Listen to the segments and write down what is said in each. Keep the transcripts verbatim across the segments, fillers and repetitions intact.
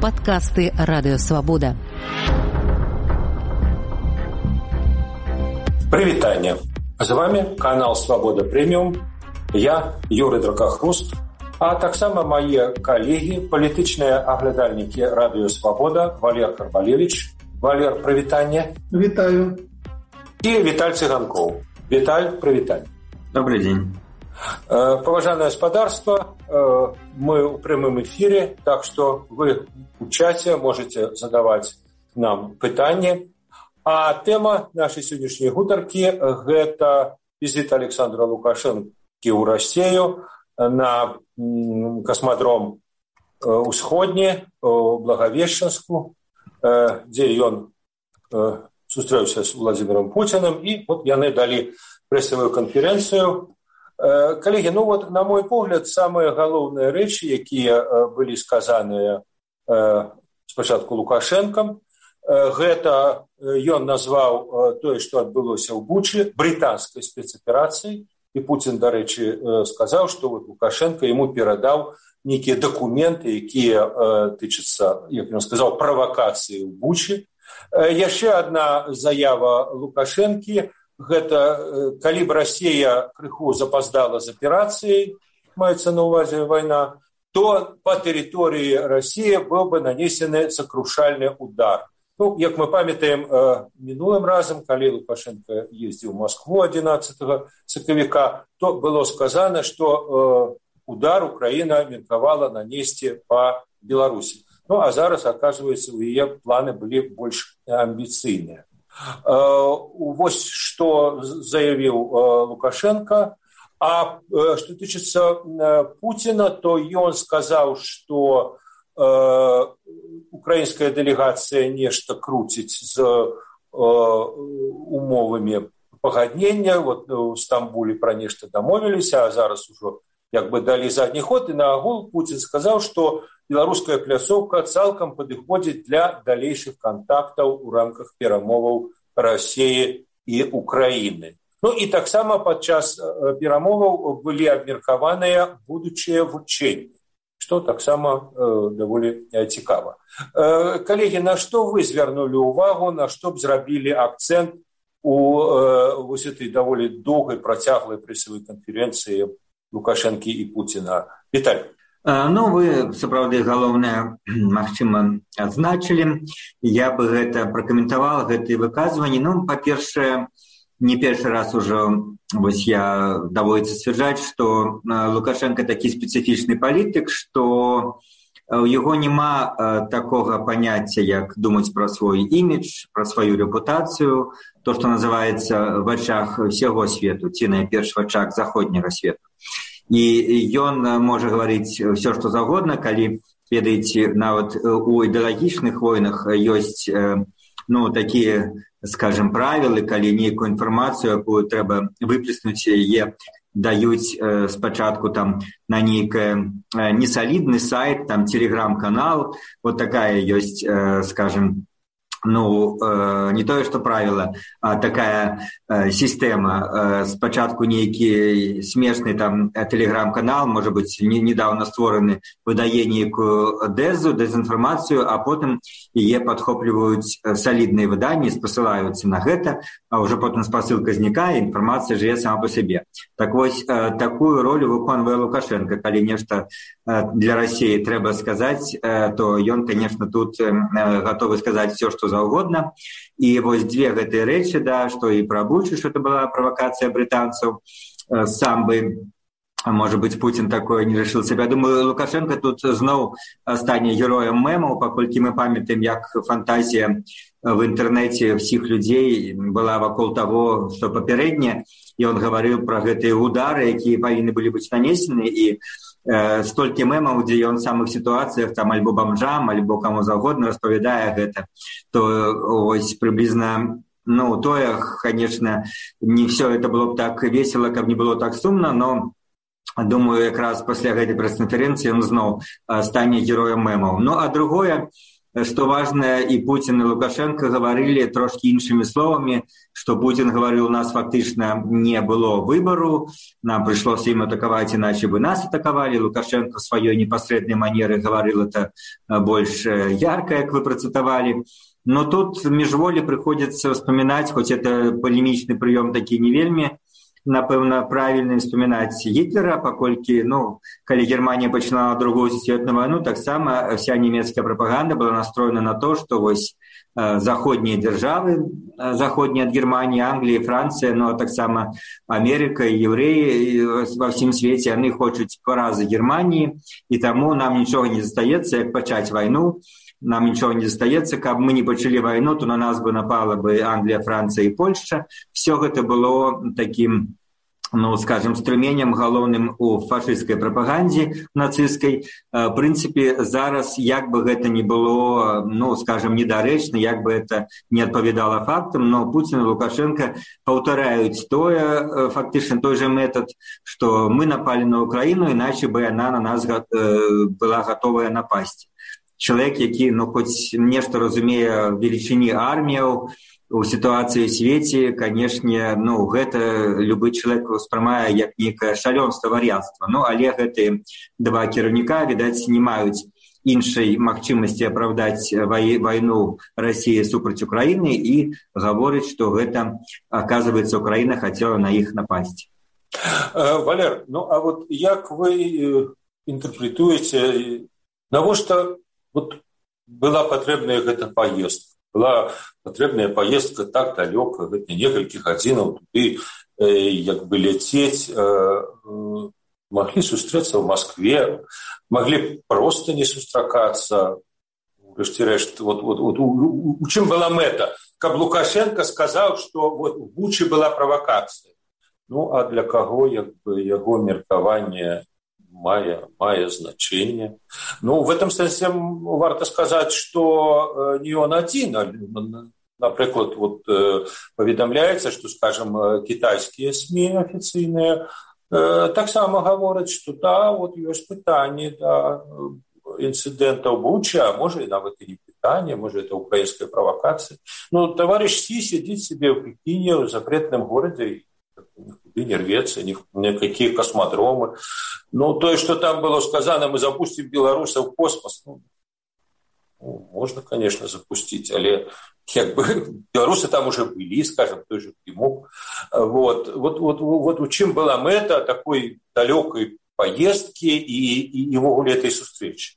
Подкасты Радио Свобода. Привитание. З вами канал Свобода Премиум. Я Юрий Дракохруст, а так само мои коллеги, политичные оглядальники Радио Свобода Валер Карбалевич. Валер, привитание. Витаю. И Виталь Цыганков. Виталь, привитание. Добрый день. Поважанное господарство, мы в прямом эфире, так что вы в чате можете задавать нам пытания. А тема нашей сегодняшней гутарки – это визит Александра Лукашенко в Россию на космодром Усходний, Благовещенску, где он встретился с Владимиром Путиным, и вот яны дали прессовую конференцию. Коллеги, ну вот, на мой погляд, самые головные речи, якія были сказаны спочатку Лукашенком, гэта ён назваў тое, што адбылося ў Бучы, британской спецоперацией, и Путин, до речи, сказал, что вот Лукашенко ему передал некие документы, якія тычатся, як он сказал, провокации в Буче. Еще одна заява Лукашенко. Гэта калі б Россия крыху запоздала з аперацией, маецца на увазе война, то по территории России был бы нанесены сокрушальный удар. Ну, як мы памятаем, минулым разом, калі Лукашенко ездил в Москву одиннадцатого сакавіка, то было сказано, что удар Украина меркавала нанести по Беларуси. Ну, а зараз, оказывается, у ее планы были больше амбицийные. Вот что заявил Лукашенко. А что тычется Путина, то он сказал, что украинская делегация нечто крутит с умовами погоднения. Вот в Стамбуле про нечто домовились, а зараз уже как бы дали задний ход. И на агул Путин сказал, что белорусская пляцоўка цалкам падыходзіць для далейшых контактаў у рамках перамоваў России и Украины. Ну и так само падчас перамоваў были абмеркаваныя будучыя вучэнні, что так само э, даволі цікава. Э, коллеги, на что вы звярнули увагу, на что б зрабілі акцент у э, вось этой даволі доўгай працяглай прэсавай канферэнцыі Лукашенко и Путина? Виталий. Ну, вы, сапраўды, галоўнае, магчыма, адзначылі. Я бы гэта пракаментавала, гэтыя выказванні. Ну, па-першае, не першы раз ужо вось я даводзіцца сцвярджаць, што Лукашенко такі спецыфічны палітык, што у яго няма такога паняцця, як думаць пра свой імідж, пра сваю рэпутацыю, то, што называецца в ачах усяго свету, ці найперш в ачах заходняга свету. І ён можа гаварыць ўсё, што заўгодна, калі, ведаеце, нават у ідэалагічных войнах ёсць, ну, такія, скажем, правілы, калі нейкую інфармацыю, якую трэба выплеснуць, яе даюць спачатку там на нейкі несалідны сайт, там телеграм-канал, вот такая ёсць, скажем, ну, э, не тое, што правіла, а такая э, сістэма. Э, спачатку нейкі смешны там тэлеграм-канал, можа быць, не, недавно створаны, выдае нейкую дэзу, дэзінфармацыю, а потым яе падхопліваюць салідныя выданні, спасылаюцца на гэта, а ўжо потым спасылка знікае, інфармацыя жыве сама па сабе. Так вось, э, такую ролю выконвае Лукашенко. Калі нешта э, для России трэба сказаць, э, то ён, конечно, тут э, гатовы сказаць все, што заўгодна. І вось дзве гэтыя рэчы, да, што і пра Бучу, што это была правакацыя брытанцаў, э, сам бы, может быть, Путин такое не решил себя. Думаю, Лукашенко тут зноў стане героем мемаў, паколькі мы памятаем, як фантазія в інтэрнэце ўсіх людзей была вакол таго, што папярэдне, і он гаварыў пра гэтыя удары, якія павінны былі быць нанесены, і э, столькі мемаў, дзе ён в самых сітуацыях, там, альбо бомжам, альбо каму заўгодна распавядае гэта, то ось прыблізна, ну, тое, конечно, не все это было б так весело, каб не было так сумна, но думаю, якраз пасля гэтай прэс-канферэнцыі ён зноў стане героем мемаў. Ну, а другое, что важно, и Путин, и Лукашенко говорили трошки іншими словами, что Путин говорил, у нас фактично не было выбору, нам пришлось им атаковать, иначе бы нас атаковали. Лукашенко в своей непосредственной манере говорил это больше ярко, как вы процитовали. Но тут межволі приходится вспоминать, хоть это полемичный прием таки не вельми, напэўна, правильно вспоминать Гитлера, покольки, ну, когда Германия починала Другую световую войну, так само вся немецкая пропаганда была настроена на то, что вось э, заходние державы, э, заходние от Германии, Англии, Франция, но так само Америка и евреи во всем свете, они хотят поразы Германии, и тому нам ничего не застается, как почать войну. Нам ничего не застаецца, каб мы не пачалі вайну, то на нас бы напала бы Англия, Франция и Польша. Все это было таким, ну, скажем, струменем галоўным у фашистской пропаганде нацистской. В принципе, зараз, як бы это ни было, ну, скажем, недарэчна, як бы это не адпавядала фактам, но Путин и Лукашенко паўтараюць тое, фактично той же метод, что мы напали на Украину, иначе бы она на нас была готовая напасть. Человек, які, ну, хоць нешта разумее велічыні арміяў у сітуацыі ў свеце, канешне, ну, гэта любы чалавек успрымае як нейкае шалёнства, вар'яцтва. Ну, але гэтыя два кіраўніка, відаць, не маюць іншай магчымасці апраўдаць вайну Расіі супраць Украіны і гаворыць, што гэта, аказваецца, Украіна хацела на іх напасці. Валер, ну, а вот як вы інтэрпрэтуеце, навошта вот была патрэбная гэта поездка, была патрэбная поездка так далёка, гэта некалькі гадзінаў туды, э, як бы ляцець, э, э, маглі сустрэцца ў Москве, маглі просто не сустракацца. Урэшце рэшт, вот, вот, вот, у, у чым была мэта? Каб Лукашенко сказаў, што вот у Бучы была правакацыя. Ну, а для каго, як бы, яго меркаванне мае, мае значение. Ну, в этом смысле варто сказать, что не он один. Например, вот поведомляется, что, скажем, китайские СМИ официальные так само говорят, что да, вот есть питание, да, инцидента в Буче, а может и навык и не питание, может это украинская провокация. Ну, товарищ Си сидит себе в Пекине, в запретном городе, никуда не рвется, ни, никакие космодромы. Ну, то, что там было сказано, мы запустим белорусов в космос, ну, можно, конечно, запустить, але как бы белорусы там уже были, скажем, той же Примук. Вот, вот, вот, вот у чем была мета такой далекой поездки и, и его этой встречи?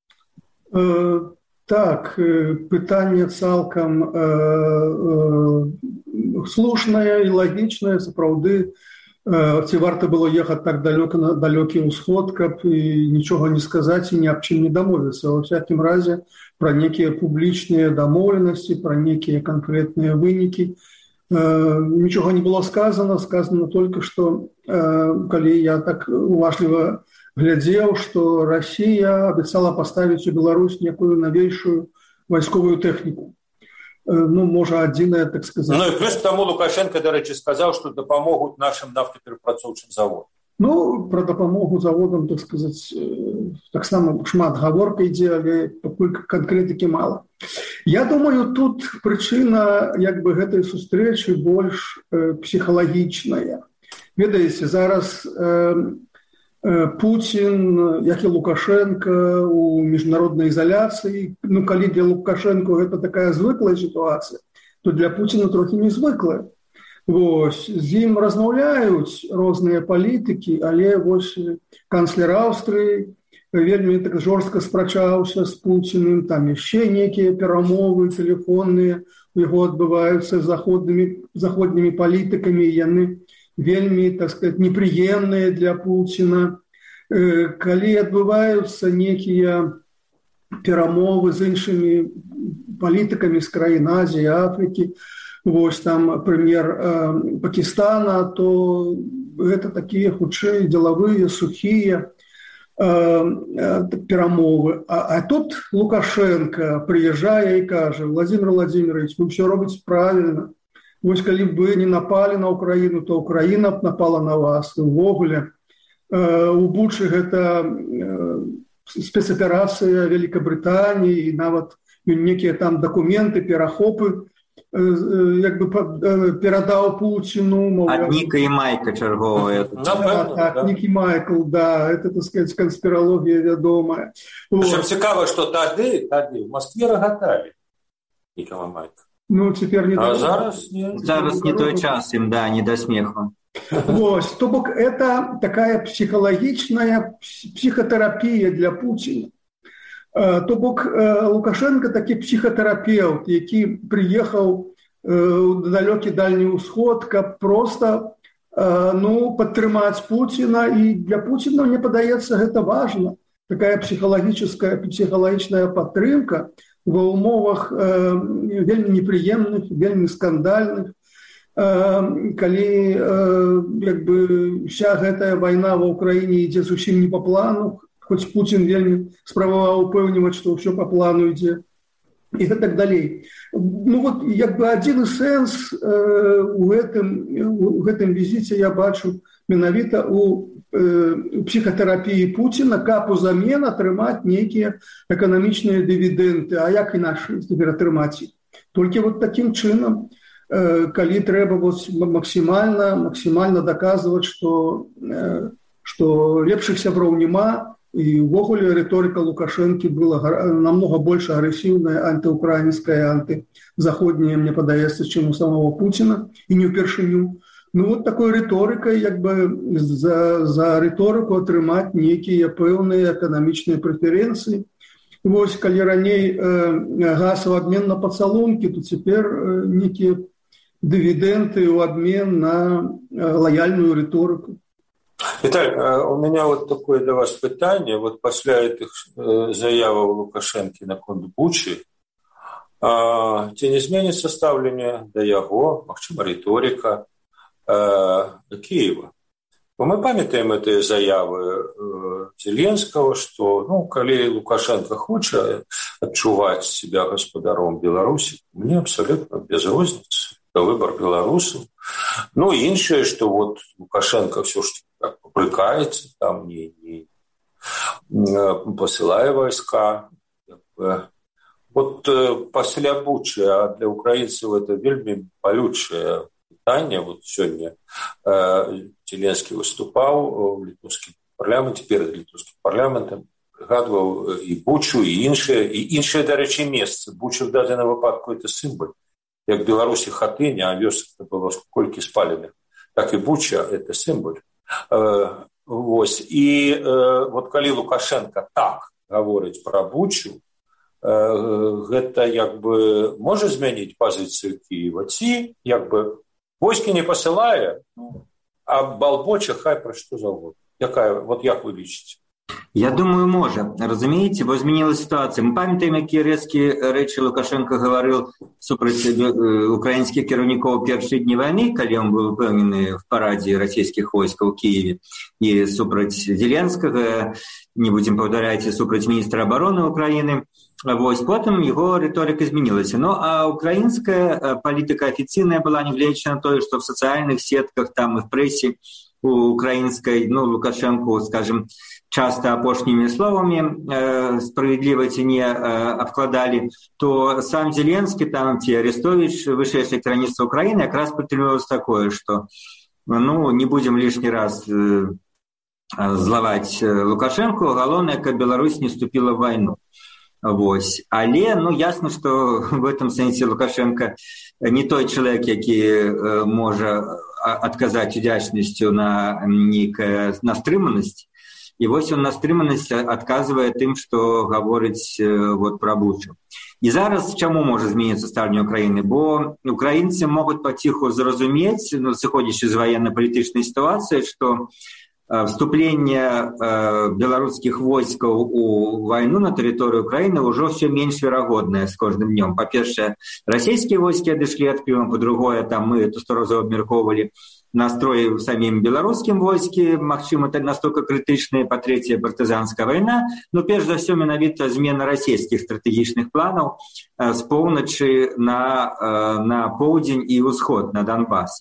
Так, пытание цалкам э, э, слушное и логичное, сапраўды, э, ці варта было ехать так далеко на далекий усход, каб и ничего не сказать и ни об чем не домовиться. Во всяком разе, про некие публичные домовленности, про некие конкретные выники э, ничего не было сказано. Сказано только, что, э, коли я так уважливо глядел, что Россия обещала поставить в Беларусь некую новейшую войсковую технику. Ну, может, отдельная, так сказать. Ну, и плюс к тому Лукашенко, до речи, сказал, что допомогут нашим нафтоперапрацоўчым заводам. Ну, про допомогу заводам, так сказать, так само шмат гаворка ідзе, але пакуль конкретики мало. Я думаю, тут причина, як бы, гэтай сустрэчы больш э, психалагічная. Ведаеце, зараз э, Путин, як і Лукашенко, у міжнароднай изоляции. Ну, калі для Лукашенко это такая звыклая ситуация, то для Путина трохи не звыклая. Вось, з ім размаўляюць розныя палітыкі, але вось канцлер Аўстрыі вельмі так жорстка спрачаўся з Путиным, там яшчэ некія перамовы тэлефонныя у яго адбываюцца з заходнымі, заходнімі палітыкамі, яны вельмі, так сказать, неприемные для Путина. Калі адбываюцца некія перамовы з іншымі палітыкамі з краін Азіі, Афрыкі, вось там премьер э, Пакистана, то гэта такія хутчэй деловые, сухие э, э, перамовы. А, а тут Лукашенко приезжае и кажа: Владимир Владимирович, вы все робите правильно. Вось калі б вы не напали на Украину, то Украина б напала на вас. Увогуле, э, у Бучы гэта э, спецаперацыя Великобритании и нават некія там дакументы, перахопы як бы перадаў Путину. Ад Ніка і Майка чарговая. Да, так, Нік і Майкл, да, это, так сказать, канспіралогія вядомая. Причем цікаво, что тады, тады в Москве рагатали Ніка і Майка. Ну, цяпер не а зараз не. Зараз не той час им, да, не до смеху. Вот, то бок, это такая психологичная психотерапия для Путина. То бок, Лукашенко такі психотерапевт, які приехал в далекий Дальний Усход, каб просто ну, падтрымаць Путина. И для Путина, мне падаецца, это важно. Такая психологическая, психологичная падтрымка ва ўмовах э, вельмі непрыемных, вельмі скандальных, э, калі э, як бы, вся гэтая вайна ва Ўкраіне ідзе зусім не па плану, хоць Путін вельмі спрабаваў упэўніваць, што ўсё па плану ідзе, і так далей. Ну вот, як бы адзін сэнс э, у, гэтым, у гэтым візіце я бачу менавіта у психотерапии Путина, каб узамен атрымаць нейкія эканамічныя дывідэнды. А як іначай цяпер атрымаць іх? Толькі вот таким чынам, калі трэба вот максімальна, максімальна даказваць, што, што лепшых сяброў няма, і ўвогуле рыторыка Лукашэнкі была намного больш агрэсіўная, антыукраінская, антызаходняя, мне падаецца, чым у самого Путина, і не ўпершыню. Ну, вот такой рыторыкай, як бы, за, за рыторыку атрымаць некія пэўныя эканамічныя прэферэнцыі. Вось, калі раней э, гасаў абмен на пацалункі, то цяпер э, некія дывідэнды ў абмен на э, лаяльную рыторыку. Виталий, у меня вот такое для вас пытание. Вот после этих э, заявок Лукашенко наконт Бучи, э, ці не зменится ставление до яго, магчыма, рыторика, Киева. Мы памятаем эти заявы Зеленского, что, ну, коли Лукашенко хочет отчувать себя господаром Беларуси, мне абсолютно без розницы. Это выбор белорусов. Ну, и иншее, что вот Лукашенко все ж таки попрыкается, там не, не, не посылая войска. Вот после Бучи, а для украинцев это вельми болючее питание. Вот сегодня э, Зеленский выступал в литовском парламенте, перед литовским парламентом, пригадывал и Бучу, и иншее, и иншее, до речі, место. Буча в данном випадку это символ. Як в Беларусі Хатыня, а вёсак это было колькі спаленых, так и Буча это символ. Э, вот. И э, вот коли Лукашенко так говорить про Бучу, гэта як бы можа змяніць пазіцыю Киева, ці як бы войскі не пасылае, а балбоча хай пра што заўгодна. Якая, вот як вы лічыце? Я думаю, можа. Разумееце, бо змянілася сітуацыя. Мы памятаем, якія рэзкія рэчы Лукашенко гаварыў супраць украінскіх кіраўнікоў першыя дні вайны, калі ён быў упэўнены в парадзе расійскіх войскаў у Киеве, і супраць Зеленскага, не будзем паўтаряць, супраць міністра абароны Украіны. Вось, потым яго рыторыка змянілася. Ну, а украінская палітыка афіцыйная была, нягледзячы на тое, што в сацыяльных сетках, там і в прэсе у украінскай, ну, Лукашенко, скажем, часто апошнімі словамі э, справедливо ці не э, абкладалі, то сам Зеленскі, там, ці Арестович, вышэйшае кіраўніцтва Украіны, якраз падтрымлівалася такое, што, ну, не будзем лішні раз э, злаваць Лукашенко, галоўнае, каб Беларусь не вступила в вайну. Вось. Але, ну, ясно, што в этом сэнсе Лукашенко не той чалавек, які э, можа адказаць удзячнасцю на нейкая на стрыманасць. І вось он на стрыманасць адказвае тым, што гаворыць э, вот, пра Бучу. І зараз чаму можа зменіцца стаўленне Украіны? Бо украінцы могуць паціху зразумець, ну, сыходзячы з ваенна-палітычнай сітуацыі, што вступление э, беларускіх войскаў у вайну на тэрыторыю Украіны ўжо ўсё менш верагоднае з кожным днём. Па-першае, расійскія войскі адышлі ад Крыма, па-другое, там мы эту сто разоў абмяркоўвалі настроі ў самім беларускім войскі, магчыма, так настолькі крытычныя, па-трэцяе, партызанская вайна, но перш за ўсё менавіта змена расійскіх стратэгічных планаў э, з поўначы на, э, на поўдзень і ўсход, на Донбас.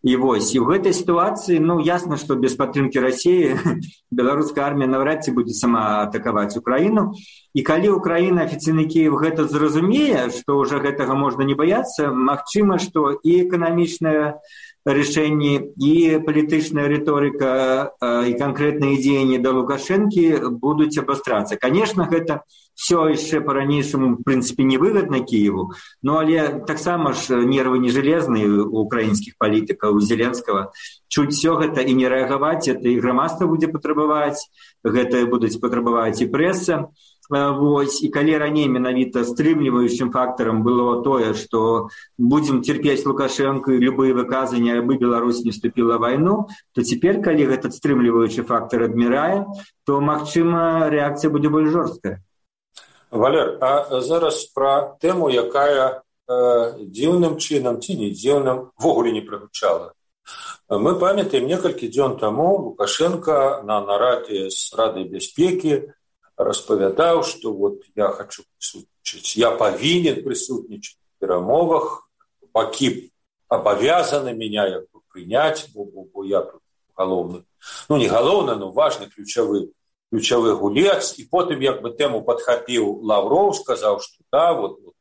І вось, і ў гэтай сітуацыі, ну, ясна, што без падтрымкі Расіі беларуская армія наўрад ці будзе сама атакаваць Украіну. І калі Украіна, афіцыйны Кіеў гэта зразумее, што ўжо гэтага можна не баяцца, магчыма, што і эканамічнае рашэнне, і палітычная рыторыка, і канкрэтныя дзеянні да Лукашэнкі будуць абастрацца. Канешне, гэта все яшчэ па-ранейшаму, в прынцыпе, невыгадна Кіеву, ну, але таксама ж нервы не жалезныя у украінскіх палітыкаў, у Зеленскага. Чуць все гэта і не рэагаваць, это і грамадства будзе патрабаваць, гэта будуць патрабаваць і прэса. Вось, і калі раней менавіта стрымліваючым фактарам было тое, што будзем церпець Лукашэнку і любыя выказанні, абы Беларусь не вступіла ў вайну, то цяпер, калі гэты стрымліваючы фактар адмірае, то, магчыма, рэакцыя будзе больш жорсткая. Валер, а зараз пра тэму, якая э, дзіўным чынам ці не дзіўным ввогуле не прагучала. Мы памятаем, некалькі дзён таму Лукашенко на нарадзе з Радай бяспекі распавядаў, што вот я хочу прысутнічаць, я павінен прысутнічаць у перамовах, бакі абавязаны меня як бы прыняць, бо, бо, бо я тут галоўны, ну не галоўны, но важны ключавы ключавы гулец, і потым як бы тэму падхапіў Лаўроў, сказаў, што да, вот, вот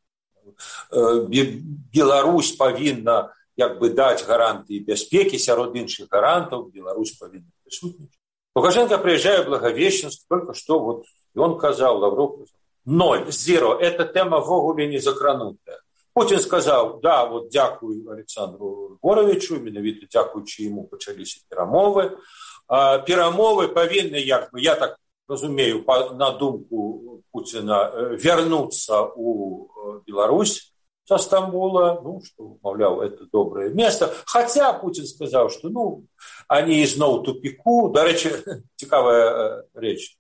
э, Беларусь павінна як бы даць гарантыі бяспекі, сярод іншых гарантаў Беларусь павінна прысутнічаць. Лукашенко приезжает в Благовещенск, только что вот и он сказал, Лавров сказал, ноль, зеро, эта тема ввогуле не закранутая. Путин сказал, да, вот дякую Александру Горовичу, менавіта дякуючи ему пачаліся перамовы. А, перамовы павінны, як бы, я так разумею, по, на думку Путина, вернуться у Беларусь со Стамбула, ну, что, мовляв, это доброе место. Хотя Путин сказал, что, ну, они изноў тупику. До речі, цікавая реч.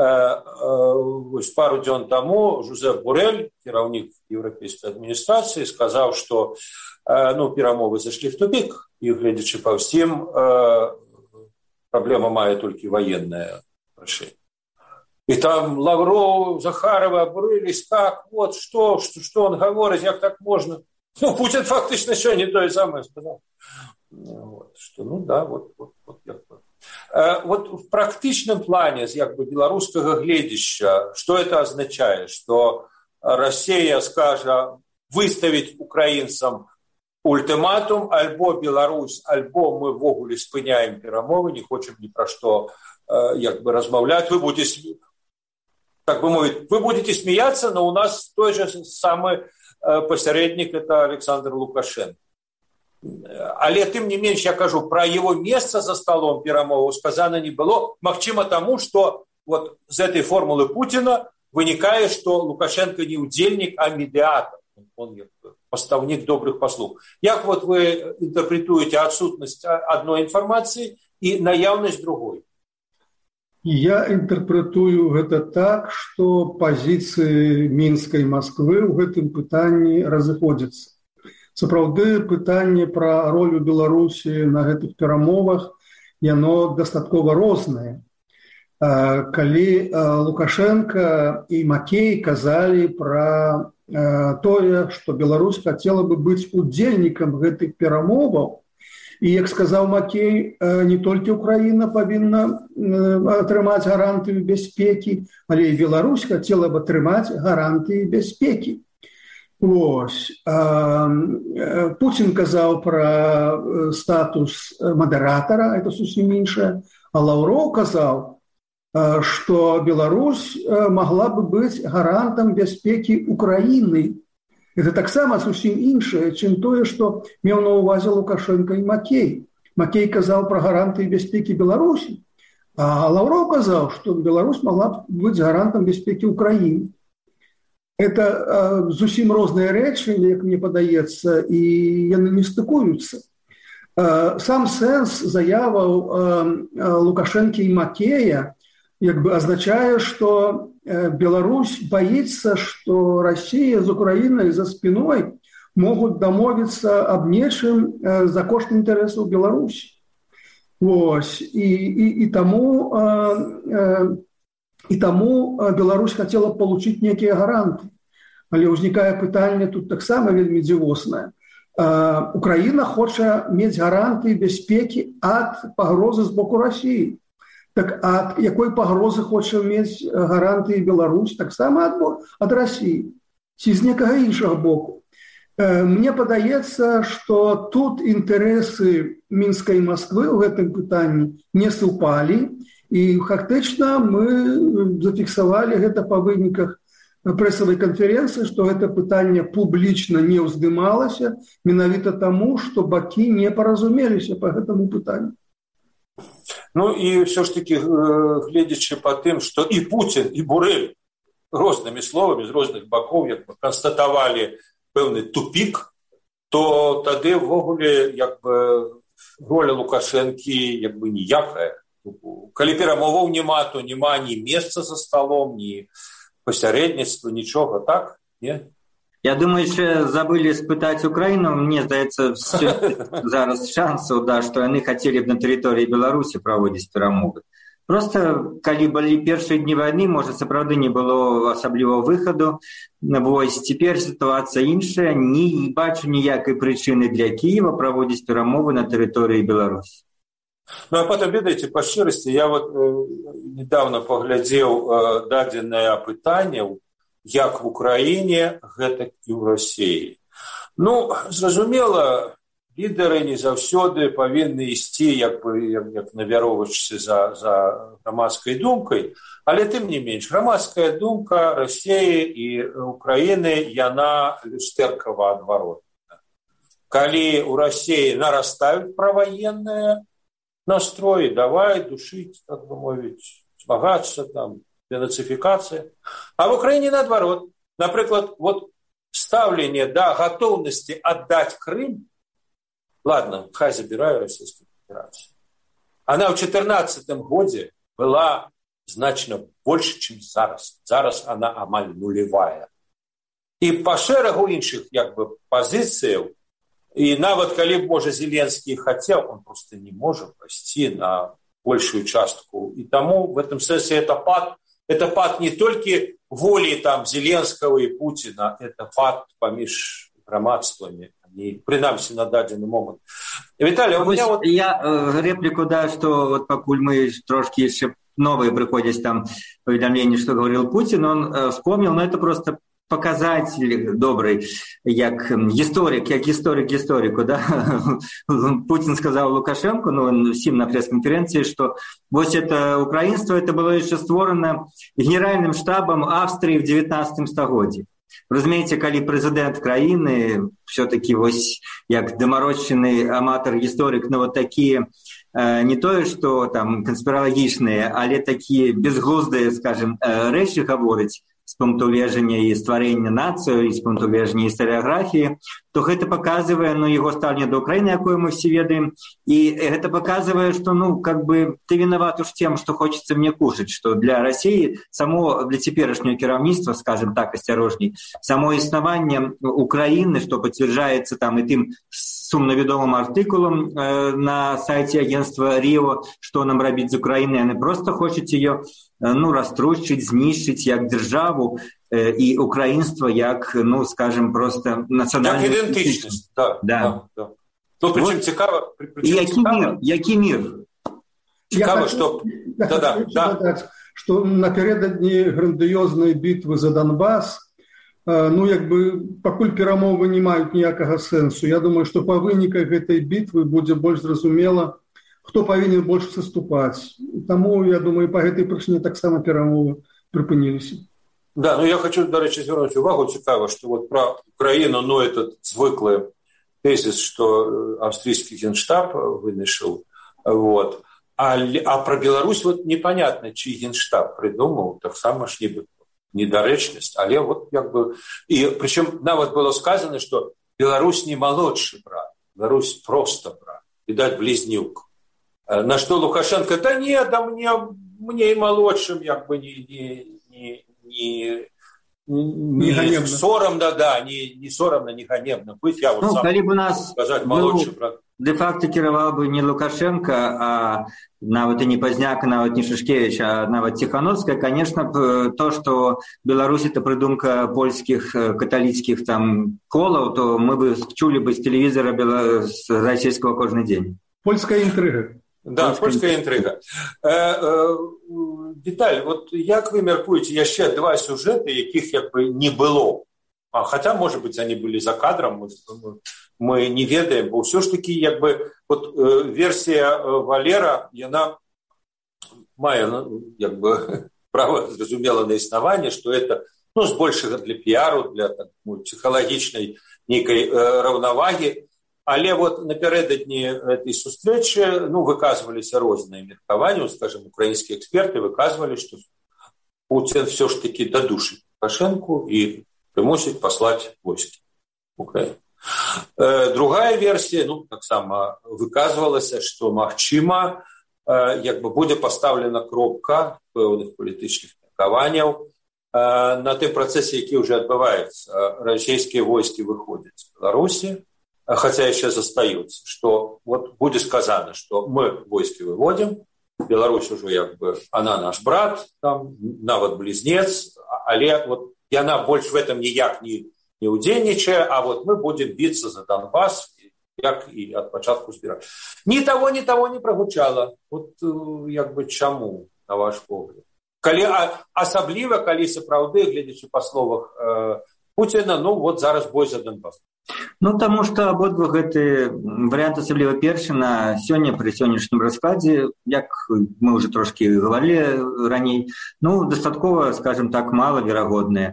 Пару дзён тому Жозеп Борель, кіраўнік еўрапейскай адміністрацыі, сказал, что, ну, перамовы зашли в тупик, и, глядячы па ўсім, проблема мае толькі военное рашэнне. И там Лавров, Захарова обурылись, как, вот, что, что, что он говорит, как так можно. Ну, Путин фактично все не то и самое сказал. Вот, что, ну да, вот, вот, вот, як бы. Э, вот в практичном плане, как бы, белорусского гледища, что это означает? Что Россия скажет выставить украинцам ультиматум, альбо Беларусь, альбо мы ввогуле спыняем перамовы, не хочем ни про что э, як бы размаўлять. Вы будете... Так бы мовить, вы будете смеяться, но у нас той же самый э, посередник, это Александр Лукашенко. Але тым не менш, я кажу, про его место за столом перамоваў сказано не было. Магчыма тому, что вот из этой формулы Путина вынікае, что Лукашенко не удельник, а медиатор. Он поставник добрых послуг. Як вот вы интерпретуете отсутность одной информации и наявность другой? Я интерпретую гэта так, што пазіцыі Мінска і Масквы ў гэтым пытанні разыходзяцца. Сапраўды, пытанне пра ролю Беларусі на гэтых перамовах, яно дастаткова рознае. Калі Лукашенко і Макей казалі пра тое, што Беларусь хацела бы быць удзельнікам гэтых перамоваў, і, як сказаў Макей, не толькі Украіна павінна атрымаць гарантыю бяспекі, але і Беларусь хацела б атрымаць гарантыі бяспекі. Вось. Путін казаў пра статус мадэратара, это зусім іншае, а Лаўроў казаў, што Беларусь магла бы быць гарантам бяспекі Украіны. Это таксама зусім іншае, чым тое, што меў на ўвазе Лукашенко і Макей. Макей казаў пра гарантыі бяспекі Беларусі, а Лаўроў казаў, што Беларусь магла б быць гарантам бяспекі Украіны. Это э, зусім розныя рэчы, як мне падаецца, і яны не стыкуюцца. Э, сам сэнс заяваў э, Лукашенко і Макея як бы означае, што Беларусь боится, что Россия с Украиной за спиной могут домовиться об нечем за кошт интересов Беларуси. Вот. И, и, и, тому, и тому Беларусь хотела получить некие гаранты. Але возникает питание тут так само вельми дзівоснае. Украіна хоча мець гарантыі бяспекі ад пагрозы з боку Расіі. Так ад якой пагрозы хоча мець гарантыі Беларусь, таксама ад, ад Расіі, ці з некага іншага боку. Мне падаецца, што тут інтарэсы Мінска і Масквы ў гэтым пытанні не супалі, і фактычна мы зафіксавалі гэта па выніках прэсавай канферэнцыі, што гэта пытанне публічна не ўздымалася, менавіта таму, што бакі не паразумеліся па гэтаму пытанню. Ну і ўсё ж такі, гледзячы па тым, што і Пуцін, і Бурэль рознымі словамі з розных бакоў як бы канстатавалі пэўны тупік, то тады ўвогуле як бы роля Лукашэнкі як бы ніякая. Калі перамоваў няма, то няма ні месца за сталом, ні пасярэдніцтва, нічога, так? Не? Я думаю, еще забыли спытать Украину. Мне здаецца, зараз шансаў, да, што яны хацелі б на тэрыторыі Беларусі праводзіць перамовы. Просто, калі былі першыя дні вайны, можа, сапраўды не было асаблівага выхаду. Вось, цяпер сітуацыя іншая. Не бачу ніякай прычыны для Кіева праводзіць перамовы на тэрыторыі Беларусі. Ну, а потом, ведаеце, па шчырасці, я вот э, недавно паглядзеў э, дадзенае апытанне, як в Украіне, гэтак і ў Расіі. Ну, зразумела, лідары не заўсёды павінны ісці як бы як, як на вяровачцы за, за грамадскай думкай, але тым не менш, грамадская думка Расіі і Украіны, яна люстэркава адваротная. Калі ў Расіі нарастаюць праваенныя настроі, давай душить, так бы мовіць, змагацца там, денацификация. А в Украине наоборот. Например, вот ставление до готовности отдать Крым, ладно, хай забираю Российскую Федерацию, она в две тысячи четырнадцатом году была значно больше, чем зараз. Зараз она амаль нулевая. И по шерагу іншых як бы позициях, и нават калі б, можа, Зеленский хотел, он просто не может расти на большую частку. И тому в этом смысле это пад, это пад не только воли там Зеленского и Путина, это пад поміж громадствами, они, принамсі, на дадзены момент. Виталий, у меня вот... Я э, реплику, да, что вот покуль мы трошки еще новые приходят там поведомления, что говорил Путин, он э, вспомнил, но это просто показатель добрый, як историк, як историк историку, да. Путин сказал Лукашенко, ну, всем на пресс-конференции, что вот это украинство, это было еще створено генеральным штабом Австрии в девятнадцатом стагоддзі. Разумеете, калі президент краины все-таки вось як доморощенный аматор-историк, но вот такие э, не то, что там конспирологичные, але такие безглуздые, скажем, э, речи говорить, з пункту гледжання і стварэння нацыю, і з пункту гледжання гістарыяграфіі, то гэта паказвае, ну, яго стаўленне да Украіны, якое мы все ведаем, і гэта паказвае, што, ну, как бы ты вінават уж тем, што хочется мне кушаць, што для Расіі само, для цяперашняго кіраўніцтва, скажем так, асцярожней, само існаванне Украіны, што пацвярджаецца там і тым сумна вядомым артыкулам э, на сайце агентства Ріо, што нам рабіць з Украінай, яны просто хочуць ее, ну, раструшчыць, знішчыць як дзяржаву э, і украінства як, ну, скажем, просто нацыянальную ідэнтычнасць. Да, да. Да, да. Ну, причем вот. Цікава, і які цікава, мір, які мір? Цікава, што я да, да, да. Дадаць, што напярэдадні грандыёзнай бітвы за Донбас, э, ну, як бы, пакуль перамовы не маюць ніякага сэнсу. Я думаю, што па выніках гэтай бітвы будзе больш зразумела, хто павінен больш саступаць. Таму, я думаю, па гэтай прычыне таксама перамовы прыпыніліся. Да, ну я хочу, до речі, звернуть увагу, цікаво, что вот про Украину, ну, этот звыклый тезис, что австрийский генштаб вынашил, вот, а, а про Беларусь вот непонятно, чий генштаб придумал, так само ж ніби недоречность, але вот как бы, и причем нават было сказано, что Беларусь не молодший брат, Беларусь просто брат, видать, близнюк. На что Лукашенко, да нет, да мне, мне и молодшим как бы не, не, не, не, не, не соромно, да, не, не соромно, не ганебно быть. Я вот ну, сам коли бы нас сказать молодший был, брат. де-факта кіраваў бы не Лукашенко, а нават і не Пазняк, нават не Шышкевіч, а нават Ціхановская, конечно, то, што Беларусь это прыдумка польскіх каталіцкіх там колаў, то мы бы чулі бы з тэлевізора з расійскага кожны дзень. Польская інтрыга. Да, польская інтрыга. Э, э, Віталь, вот як вы мяркуеце яшчэ два сюжэты, якіх як бы не было? А, хотя, может быть, они были за кадром, мы, мы не ведаем, бо все ж таки, як бы, вот э, версия э, Валера, яна мае, як бы, право, зразумела, на існаванне, что это, ну, збольшага для пиару, для так, ну, психологичной некой э, равноваги, але вот напярэдадні этой сустрэчы, ну, выказываліся розныя меркаванні, скажем, украинские эксперты выказывали, что Путин все ж таки дадушит Лукашенку и примусить послать войски в Украину. Э, другая версия, ну, так само выказывалася, что магчыма, э, як бы будзе поставлена кропка пэўных палітычных меркаванняў э, на тым працэсе, які уже адбываецца. Расійскія войски выходят из Беларуси, хотя еще застаются, что вот будет сказано, что мы войски выводим, Беларусь уже як бы, она наш брат, там, нават близнец, але вот и она больше в этом никак не, не удельничая, а вот мы будем биться за Донбасс, как и от початку збирать. Ни того, ни того не прогучало. Вот як бы чему, на ваш погляд? Калі, а, особливо, коли сапраўды, глядячи по словах э, Путина, ну вот зараз бой за Донбасс. Ну, таму што абодва гэты варыянт, асабліва першы, на сёння пры сённяшнім раскладзе, як мы ўжо трошкі гаварылі раней, ну, дастаткова, скажем так, малаверагодныя.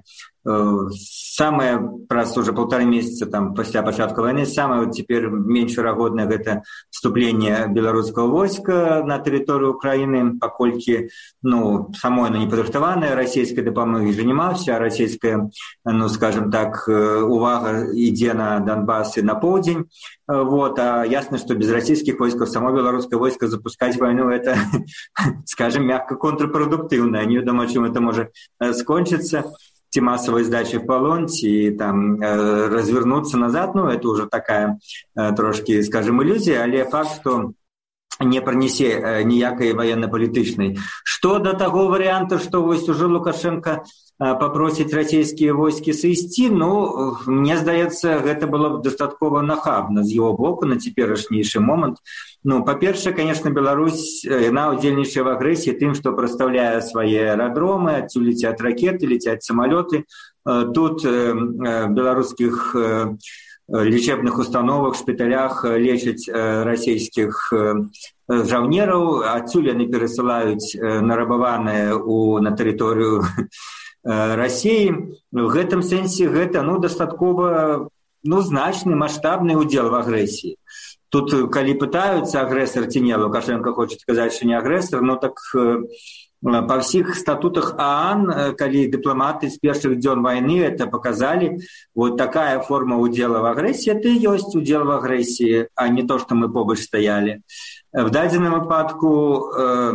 Самае праз уже полтора месяца там пасля пачатку вайны, самае вот цяпер менш верагоднае гэта вступленне беларускага войска на тэрыторыю Украіны, паколькі, ну, само оно не падрыхтаванае, расійскай дапамогі же нямаўся, а расійская, ну, скажем так, увага ідзе на Донбасс і на поўдзень. Вот, а ясно, что без российских войск само белорусское войско запускать войну, это, скажем, мягко контрпродуктивно. Неведомо, чем это может скончиться. Те массовые сдачи в полон, и там э, развернуться назад, ну, это уже такая э, трошки, скажем, иллюзия, але факт, что не пронесе э, ніякай военно-палітычнай. Что до того варианта, что вось уже Лукашенко э, попросить российские войски сойсці, ну, мне здаецца, гэта было б дастаткова нахабна з его боку на цяперашнейшы момант. Ну, па-першае, конечно, Беларусь, яна удзельнічае в агрэсіі тым, што прадстаўляе свае аэрадромы, адсюль летят ракеты, летят самолеты. Тут э, беларускіх э, лечебных установах, шпіталях лечаць э, расійскіх э, жаўнераў, адсюль яны перасылаюць э, нарабаваныя у, на тэрыторыю э, Расіі. В гэтым сэнсе гэта, ну, дастаткова, ну, значны, маштабны ўдзел в агрэсіі. Тут, калі пытаются, агрессор ці не, Лукашенко хочет сказать, что не агрессор, но так э, по всех статутах ОАН, э, калі дипломаты с первых дён войны это показали, вот такая форма удела в агрессии, это и есть удел в агрессии, а не то, что мы побач стояли. В дадзеным выпадку э,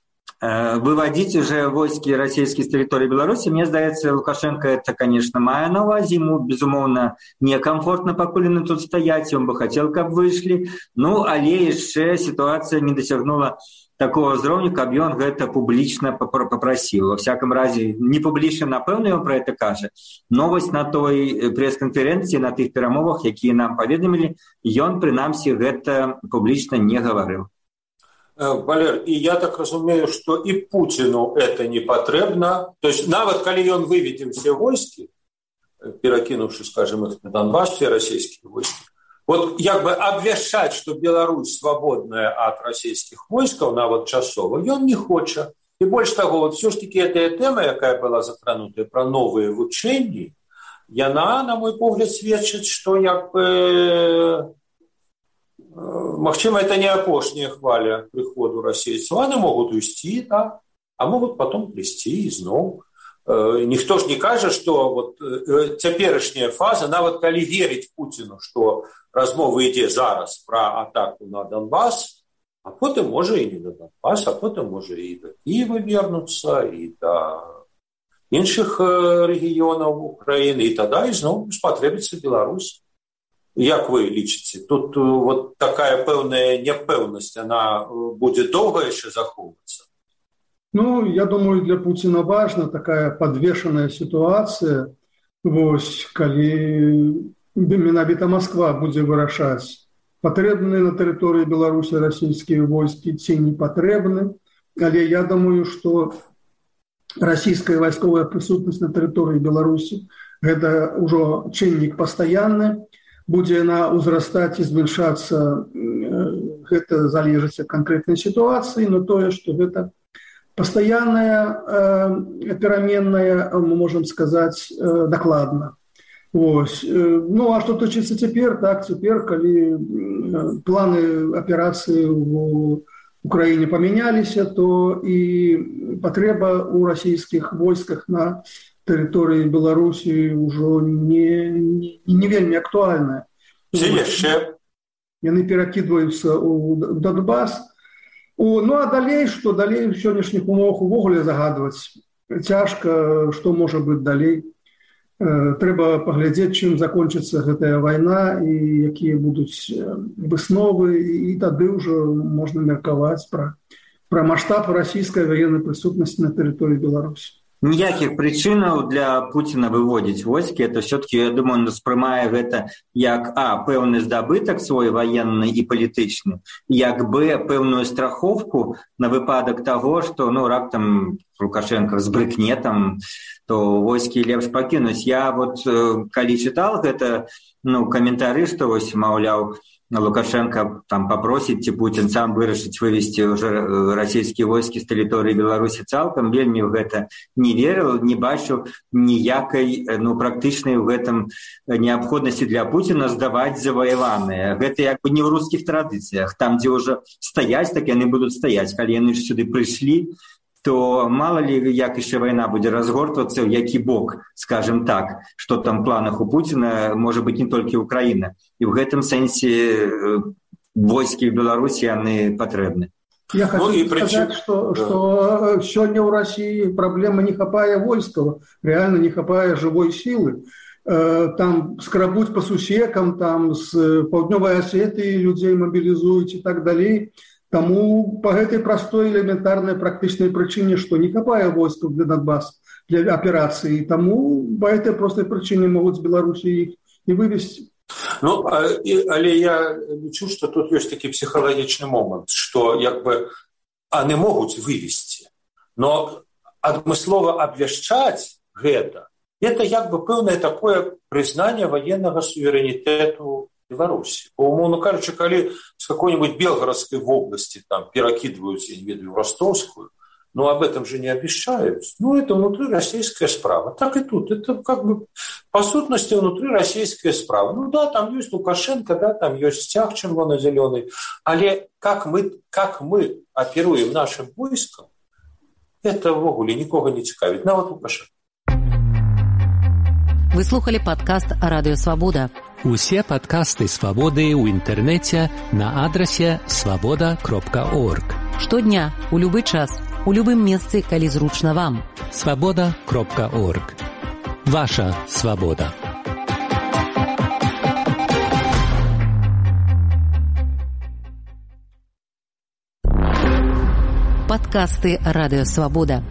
выводить уже войски российские с территории Беларуси, мне здаецца, Лукашенко это, конечно, мае на увазе, ему, безумоўно, некомфортно, покуль он тут стоять, он бы хотел, каб вышли, ну, але яшчэ ситуация не досягнула такого ўзроўню, каб ён гэта публічна попросил. Во всяком разе, не публічна, напэўна, ён про это кажа, но вось на той пресс-конференции, на тых перамовах, якія нам паведамілі, ён, прынамсі, гэта публічна не гаварыў. Валер, и я так разумею, что и Путину это не потребно. То есть, нават калі ён выведем все войски, перекинувши, скажем, их на Донбасс, все российские войски, вот як бы обвяшать, что Беларусь свободная от российских войск, нават часова, ён не хочет. И больше того, вот все-таки эта тема, якая была затронута про новые вучэнні, яна, на мой погляд, сведчыць, что як бы... Магчыма, это не апошняя хваля прыходу расейцаў. Они могут уйсці, да, а могут потом прийсці ізноў. Ніхто ж не кажа, что вот цяперашняя фаза, нават калі верыць Путину, что размова ідзе зараз про атаку на Донбасс, а потым можа і не на Донбасс, а потым можа і до Киева вернуцца, і до іншых рэгіёнаў Украіны, і тада ізноў спатрэбіцца Беларусь. Як вы лічыце, тут вот такая пэўная няпэўнасць, она будзе доўга яшчэ захоўвацца? Ну, я думаю, для Путина важна такая подвешенная ситуация, вось, калі менавіта Москва будзе вырашаць, патрэбны на тэрыторыі Беларусі расійскія войскі ці не патрэбны, але я думаю, што расійская вайсковая прысутнасць на тэрыторыі Беларусі гэта ўжо чыннік пастаянны, будзе яна ўзрастаць і змяншацца, гэта залежыць ад канкрэтнай сітуацыі, но тое, што гэта пастаянная э, пераменная, мы можам сказаць, э, дакладна. Вось. Ну, а што тычыцца цяпер, так, цяпер, калі э, планы аперацыі ў Украіне памяняліся, то і патрэба ў расійскіх войсках на тэрыторыі Беларусі ўжо не, не, не вельмі актуальная. Ці яшчэ? Яны перакідваюцца ў Донбас. О, ну, а далей, што далей в сённяшніх умовах увогуле загадваць цяжка, што можа быць далей. Э, трэба паглядзець, чым закончыцца гэтая вайна і якія будуць высновы, і тады ўжо можна меркаваць пра, пра маштаб расійскай ваеннай прысутнасці на тэрыторыі Беларусі. Ніякіх прычынаў для Пуціна выводзіць войскі, это все-таки, я думаю, он успрымае гэта як а, пэўны здабытак свой ваенны і палітычны, як б, пэўную страховку на выпадак таго, што ну, раптам Лукашенко збрыкне там, то войскі лепш пакінуць. Я вот, калі чытал гэта, ну, каментары, што вось, маўляў, Лукашенко там попросіць, ці Путин сам вырашыць вывесці ўжо расійскія войскі з тэрыторыі Беларусі цалкам, вельмі ў гэта не верыў, не бачыў ніякай, ну, практычнай у гэтым неабходнасці для Путина здаваць заваяваныя. Гэта як бы не ў рускіх традыцыях. Там, дзе ўжо стаяць, так яны будуць стаяць. Калі яны ж сюды прыйшлі, то мало ли, як яшчэ вайна будзе разгортвацца, ў які бок, скажем так, што там планах у Пуціна можа быць не толькі Украіна. І ў гэтым сэнсе войскі в Беларусі яны патрэбны. Я хочу ну, сказать, что, да. что сегодня у России проблема не хапая войсков, реально не хапая живой силы. Там скрабуть по сусекам, там с Паўднёвай Асетыі людей мобилизуют и так далее. Таму по этой простой элементарной практычнай причине, что не хапая войсков для Донбасса, для операции, таму по этой простой причине могут с Беларуси их и вывести. Ну, але я лічу, што тут ёсць такі псіхалагічны момант, што як бы они могуць вывесці, но адмыслова абвяшчаць гэта, это як бы пэўнае такое прызнанне военнага суверэнітэту Беларусі. Бо, умоўно кажучы, калі з какой-нибудь Белгородской области там перакидываются, я не ведаю, в Ростовскую, но об этом же не обещают. Ну, это внутрироссийская справа. Так и тут. Это как бы по сутности внутрироссийская справа. Ну да, там есть Лукашенко, да, там есть стяг червоно-зеленый. Але как мы, как мы оперуем нашим войском, это в огуле никого не цікавить. На вот Лукашенко. Вы слухали падкаст «Радыё Свабода». Усе падкасты «Свабоды» ў інтэрнэце на адрасе свабода кропка орг. Штодня, у любы час, у любым месцы, калі зручна вам. свабода кропка орг. Ваша свабода. Падкасты «Радыё Свабода».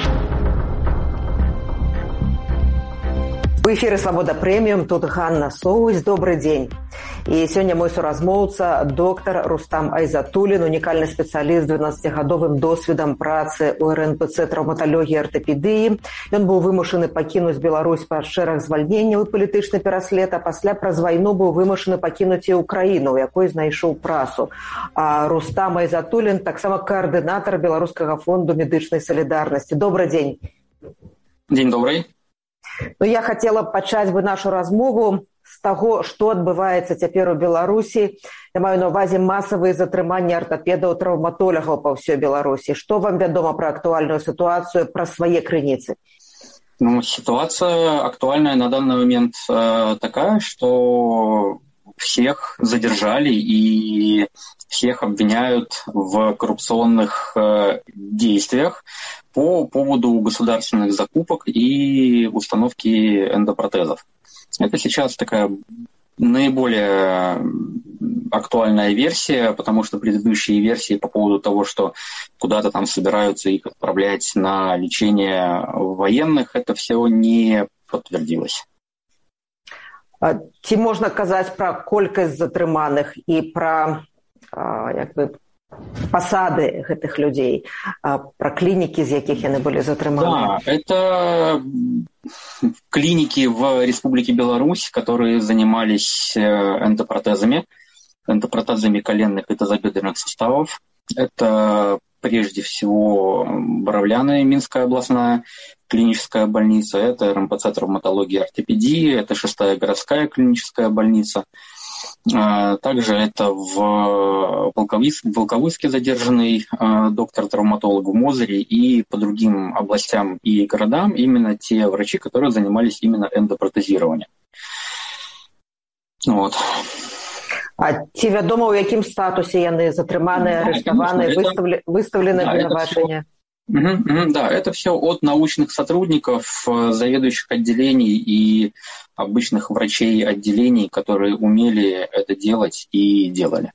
В эфире «Свобода премиум», тут Ганна Соусь. Добрый день. И сегодня мой суразмоўца, доктор Рустам Айзатуллин, уникальный специалист с двенадцатигадовым досведом працы у эр эн пэ цэ травматологии и ортопедии. Он был вымушаны покинуть Беларусь по шэраг звальненняў и палітычны пераслед, а пасля праз вайну был вымушаны покинуть и Украину, у якой знайшоў працу. А Рустам Айзатуллин таксама координатор Белорусского фонду медычной солидарности. Добрый день. День добрый. Ну, я хотела пачаць бы нашу размову з таго, што адбываецца цяпер у Беларусі. Я маю на ўвазе масавыя затрыманні артапедаў, траўматолагаў па ўсёй Беларусі. Што вам вядома пра актуальную ситуацию, пра свае крыніцы? Ну, ситуация актуальная на данный момент э, такая, что всех задержали и всех обвиняют в коррупционных э, действиях по поводу государственных закупок и установки эндопротезов. Это сейчас такая наиболее актуальная версия, потому что предыдущие версии по поводу того, что куда-то там собираются их отправлять на лечение военных, это все не подтвердилось. Ці можна казаць пра колькасць затрыманых і пра як бы пасады гэтых людзей, пра клінікі, з якіх яны былі затрыманы? Да, это клиники в Республике Беларусь, которые занимались эндопротезами, эндопротезами коленных и тазобедренных суставов. Это прежде всего Боровляная Минская областная клиническая больница, это РМПЦ травматологии и ортопедии, это шестая городская клиническая больница. Также это в Волковыске задержанный доктор-травматолог в Мозыре и по другим областям и городам именно те врачи, которые занимались именно эндопротезированием. Вот. А ці вядома, у якім статусе яны затрыманыя, арыштаваныя, выставле, выставлены да, обвинувачения? Угу, угу, да, это все от научных сотрудников, заведующих отделений и обычных врачей отделений, которые умели это делать и делали.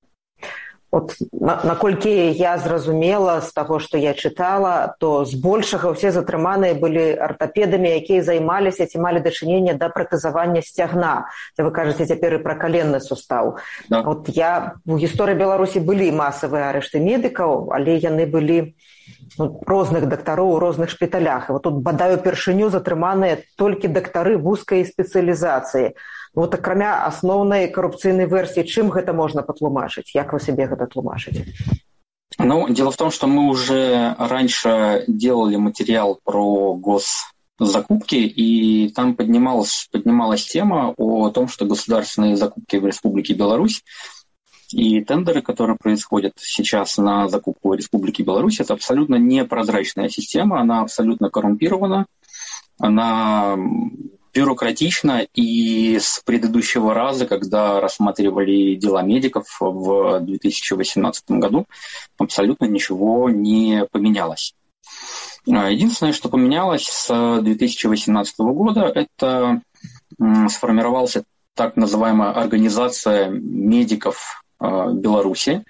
От, на, наколькі я зразумела з таго, што я чытала, то збольшага ўсе затрыманыя былі артапедамі, якія займаліся ці малі дачыненне да пратэзавання сцягна. Вы кажаце цяпер і пра каленны сустаў. Да. От я у гісторыі Беларусі былі масавыя арышты медыкаў, але яны былі ну, розных дактароў у розных шпіталях. І вот тут бадай упершыню затрыманыя толькі дактары вузкай спецыялізацыі. Вот акрамя асноўнай карупцыйнай версіі, чым гэта можна патлумачыць? Як вы себе гэта тлумачыце? Ну, дело в том, что мы уже раньше делали материал про госзакупки, и там поднималась, поднималась тема о том, что государственные закупки в Республике Беларусь и тендеры, которые происходят сейчас на закупку в Республике Беларусь, это абсолютно непрозрачная система, она абсолютно коррумпирована, она бюрократично, и с предыдущего раза, когда рассматривали дела медиков в две тысячи восемнадцатом году, абсолютно ничего не поменялось. Единственное, что поменялось с две тысячи восемнадцатого года, это сформировалась так называемая организация медиков Беларуси,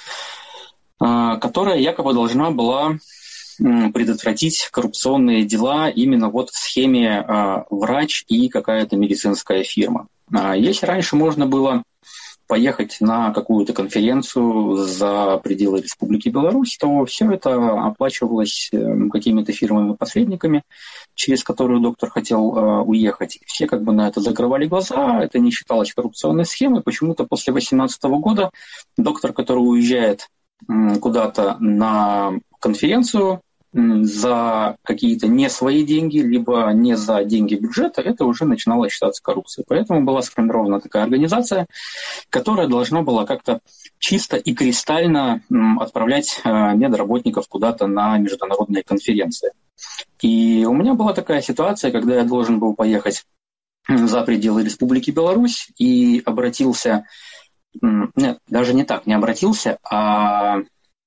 которая якобы должна была предотвратить коррупционные дела именно вот в схеме э, врач и какая-то медицинская фирма. А если раньше можно было поехать на какую-то конференцию за пределы Республики Беларусь, то все это оплачивалось э, какими-то фирмами-посредниками, через которые доктор хотел э, уехать. Все как бы на это закрывали глаза, это не считалось коррупционной схемой. Почему-то после две тысячи восемнадцатого года доктор, который уезжает э, куда-то на конференцию, за какие-то не свои деньги, либо не за деньги бюджета, это уже начинало считаться коррупцией. Поэтому была сформирована такая организация, которая должна была как-то чисто и кристально отправлять медработников куда-то на международные конференции. И у меня была такая ситуация, когда я должен был поехать за пределы Республики Беларусь и обратился, нет, даже не так, не обратился, а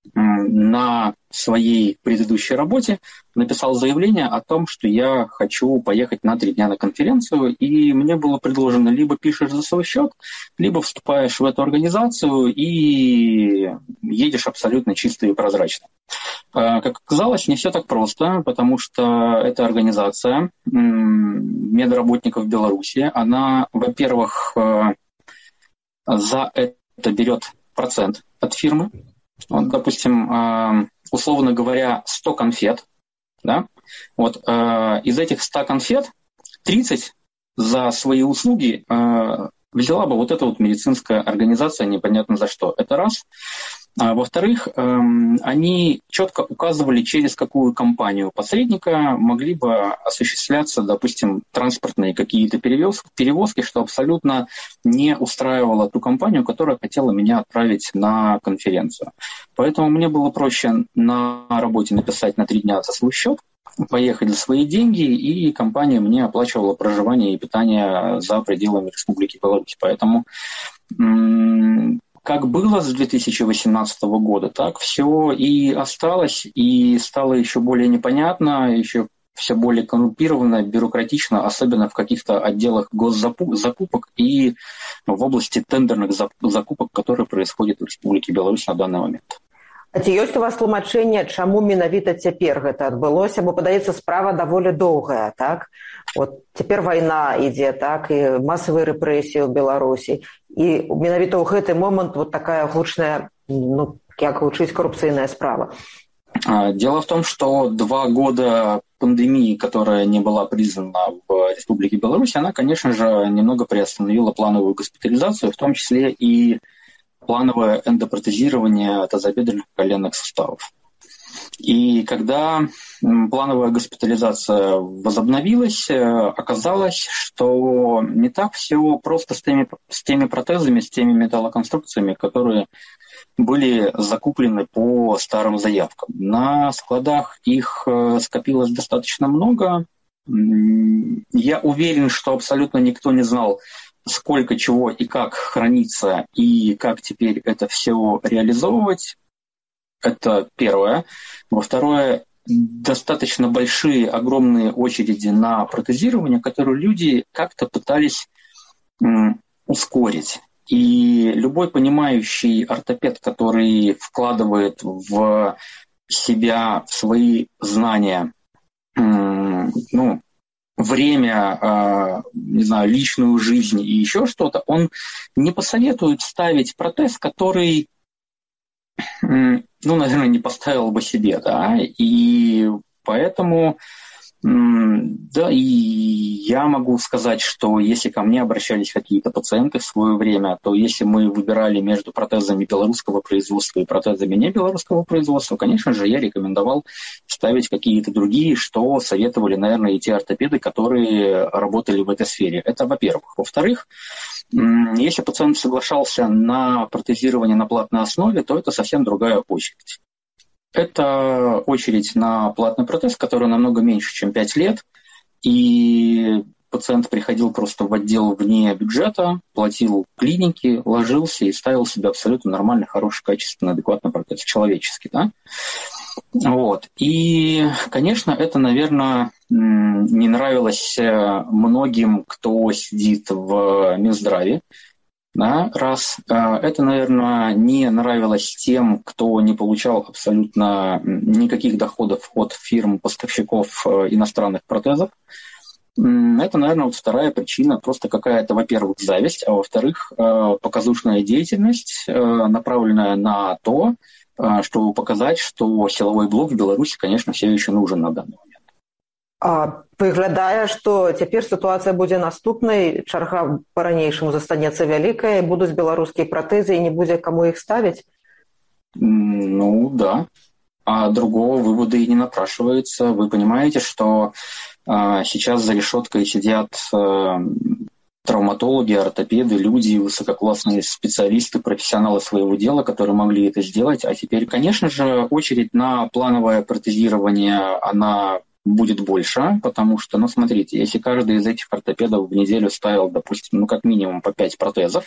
на своей предыдущей работе написал заявление о том, что я хочу поехать на три дня на конференцию, и мне было предложено: либо пишешь за свой счет, либо вступаешь в эту организацию и едешь абсолютно чисто и прозрачно. Как оказалось, не все так просто, потому что эта организация медработников Беларуси, она, во-первых, за это берет процент от фирмы. Вот, допустим, условно говоря, сто конфет, да? Вот, из этих ста конфет тридцать за свои услуги взяла бы вот эта вот медицинская организация, непонятно за что. Это раз. А во-вторых, они четко указывали, через какую компанию посредника могли бы осуществляться, допустим, транспортные какие-то перевозки, что абсолютно не устраивало ту компанию, которая хотела меня отправить на конференцию. Поэтому мне было проще на работе написать на три дня за свой счет, поехать за свои деньги, и компания мне оплачивала проживание и питание за пределами Республики Беларусь. Поэтому как было с две тысячи восемнадцатого года, так все и осталось, и стало еще более непонятно, еще все более коррумпировано, бюрократично, особенно в каких-то отделах госзакупок и в области тендерных закупок, которые происходят в Республике Беларусь на данный момент. А ці ёсць у вас тлумачэнне, чаму менавіта цяпер гэта адбылося, бо, падаецца, справа даволі доўгая, так? От цяпер вайна ідзе, так, і масавыя рэпрэсіі ў Беларусі. І менавіта ў гэты момант вот такая гучная, ну, як гучыць коррупцыйная справа. Дело в том, что два года пандемии, которая не была признана в Республике Беларусь, она, конечно же, немного приостановила плановую госпитализацию, в том числе и плановое эндопротезирование тазобедренных коленных суставов. И когда плановая госпитализация возобновилась, оказалось, что не так все просто с теми, с теми протезами, с теми металлоконструкциями, которые были закуплены по старым заявкам. На складах их скопилось достаточно много. Я уверен, что абсолютно никто не знал, сколько чего и как хранится, и как теперь это все реализовывать. Это первое. Во-второе, достаточно большие, огромные очереди на протезирование, которые люди как-то пытались м, ускорить. И любой понимающий ортопед, который вкладывает в себя, в свои знания, м, ну, время, не знаю, личную жизнь и еще что-то, он не посоветует ставить протез, который, ну, наверное, не поставил бы себе, да, и поэтому, да, и я могу сказать, что если ко мне обращались какие-то пациенты в свое время, то если мы выбирали между протезами белорусского производства и протезами не белорусского производства, конечно же, я рекомендовал ставить какие-то другие, что советовали, наверное, и те ортопеды, которые работали в этой сфере. Это во-первых. Во-вторых, если пациент соглашался на протезирование на платной основе, то это совсем другая очередь. Это очередь на платный протез, который намного меньше, чем пять лет, и пациент приходил просто в отдел вне бюджета, платил клинике, ложился и ставил себе абсолютно нормальный, хороший, качественный, адекватный протез, человеческий, да? Вот. И, конечно, это, наверное, не нравилось многим, кто сидит в Минздраве. Да, раз. Это, наверное, не нравилось тем, кто не получал абсолютно никаких доходов от фирм-поставщиков иностранных протезов. Это, наверное, вот вторая причина, просто какая-то, во-первых, зависть, а во-вторых, показушная деятельность, направленная на то, чтобы показать, что силовой блок в Беларуси, конечно, все еще нужен на данный момент. А, выглядае, што цяпер сітуацыя будзе наступнай, чарга па-ранейшаму застанецца вялікая, будуць беларускія пратэзы і не будзе каму іх ставіць? Ну, да. А другого вывода и не напрашивается. Вы понимаете, что а, сейчас за решеткой сидят а, травматологи, ортопеды, люди, высококлассные специалисты, профессионалы своего дела, которые могли это сделать. А теперь, конечно же, очередь на плановое протезирование, она будет больше, потому что, ну, смотрите, если каждый из этих ортопедов в неделю ставил, допустим, ну, как минимум по пять протезов,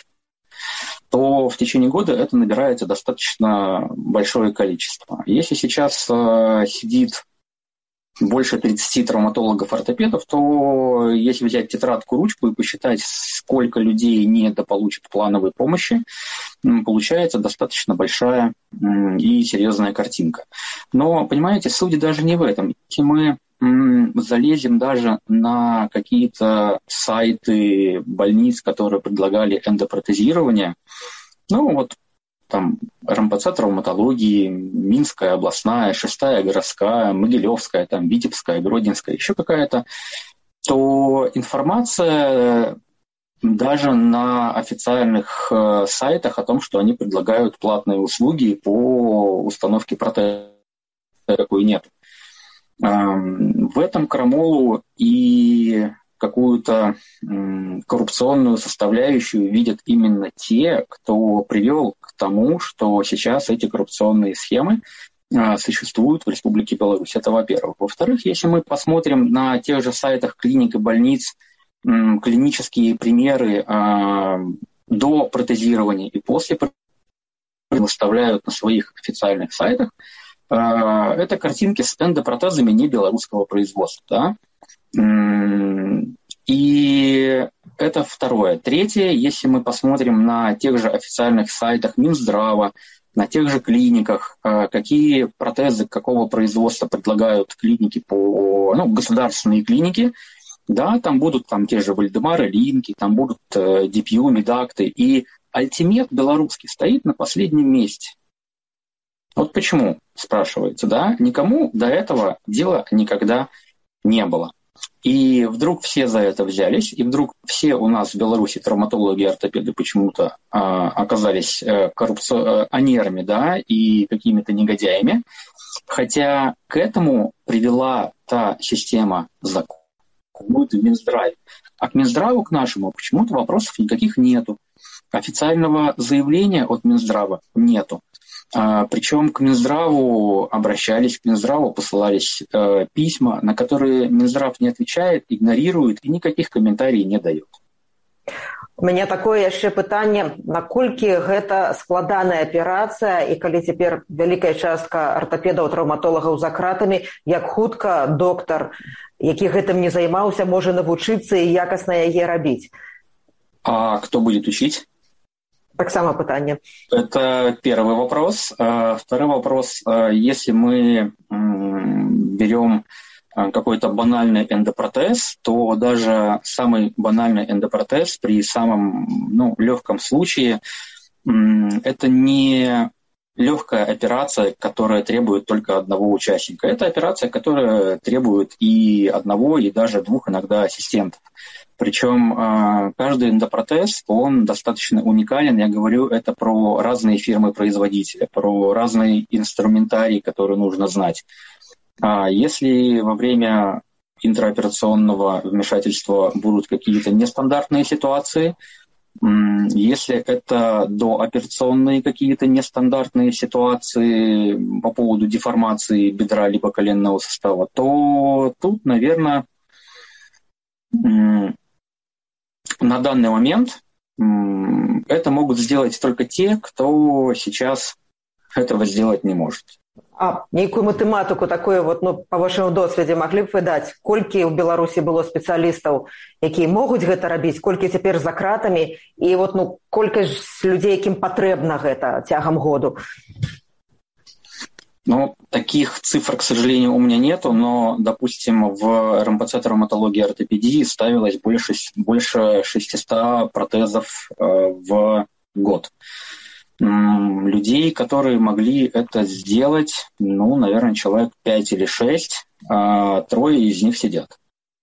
то в течение года это набирается достаточно большое количество. Если сейчас э, сидит больше тридцати травматологов-ортопедов, то если взять тетрадку, ручку и посчитать, сколько людей недополучат плановой помощи, получается достаточно большая и серьезная картинка. Но, понимаете, суть даже не в этом. Если мы залезем даже на какие-то сайты больниц, которые предлагали эндопротезирование, ну вот там эр эм пэ цэ травматологии, Минская областная, шестая городская, Могилевская, там, Витебская, Гродненская, еще какая-то, то информация даже на официальных э, сайтах о том, что они предлагают платные услуги по установке протеза, такой нет. Эм, в этом крамолу и какую-то м, коррупционную составляющую видят именно те, кто привел к тому, что сейчас эти коррупционные схемы э, существуют в Республике Беларусь. Это во-первых. Во-вторых, если мы посмотрим на тех же сайтах клиник и больниц м, клинические примеры э, до протезирования и после протезирования выставляют на своих официальных сайтах, это картинки с эндопротезами не белорусского производства. Да? И это второе. Третье, если мы посмотрим на тех же официальных сайтах Минздрава, на тех же клиниках, какие протезы какого производства предлагают клиники по, ну, государственные клиники, да, там будут там те же Вальдемары, Линки, там будут ди пи ю, Медакты, и Альтимед белорусский стоит на последнем месте. Вот почему, спрашивается, да, никому до этого дела никогда не было. И вдруг все за это взялись, и вдруг все у нас в Беларуси травматологи и ортопеды почему-то а, оказались а, коррупционерами, да, и какими-то негодяями, хотя к этому привела та система законов, будет в Минздраве. А к Минздраву, к нашему, почему-то вопросов никаких нету. Официального заявления от Минздрава нету. А, причем к Минздраву обращались, к Минздраву посылались э, письма, на которые Минздрав не отвечает, игнорирует и никаких комментариев не дает. У меня такое яшчэ пытанне, наколькі гэта складаная аперацыя, і калі цяпер вялікая частка ортопедаў, траўматолагаў за кратамі, як хутка доктар, які гэтым не займаўся, можа навучыцца і якасна яе рабіць? А кто будет учить? Так само пытание. Это первый вопрос. Второй вопрос. Если мы берем какой-то банальный эндопротез, то даже самый банальный эндопротез при самом, ну, легком случае это не легкая операция, которая требует только одного участника. Это операция, которая требует и одного, и даже двух иногда ассистентов. Причем каждый эндопротез, он достаточно уникален. Я говорю это про разные фирмы-производителя, про разный инструментарий, который нужно знать. Если во время интраоперационного вмешательства будут какие-то нестандартные ситуации, если это дооперационные какие-то нестандартные ситуации по поводу деформации бедра либо коленного сустава, то тут, наверное, на данный момент это могут сделать только те, кто сейчас этого сделать не может. А нейкую матэматыку такое вот, ну, па вашаму досведзе маглі б вы даць, колькі ў Беларусі было спецыялістаў, якія могуць гэта рабіць, колькі цяпер за кратамі, і вот, ну, колькасць людзей, якім патрэбна гэта цягам году? Ну, таких цифр, к сожалению, у меня нету, но, допустим, в эр эм пэ цэ травматологии и ортопедии ставилось больше, больше шестисот протезов э, в год. М- людей, которые могли это сделать, ну, наверное, человек пять или шесть, а трое из них сидят.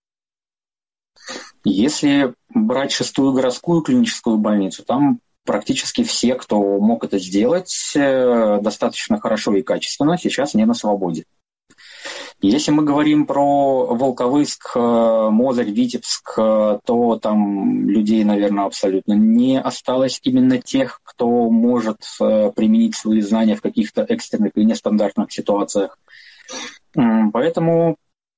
Если брать шестую городскую клиническую больницу, там практически все, кто мог это сделать достаточно хорошо и качественно, сейчас не на свободе. Если мы говорим про Волковыск, Мозырь, Витебск, то там людей, наверное, абсолютно не осталось именно тех, кто может применить свои знания в каких-то экстренных и нестандартных ситуациях. Поэтому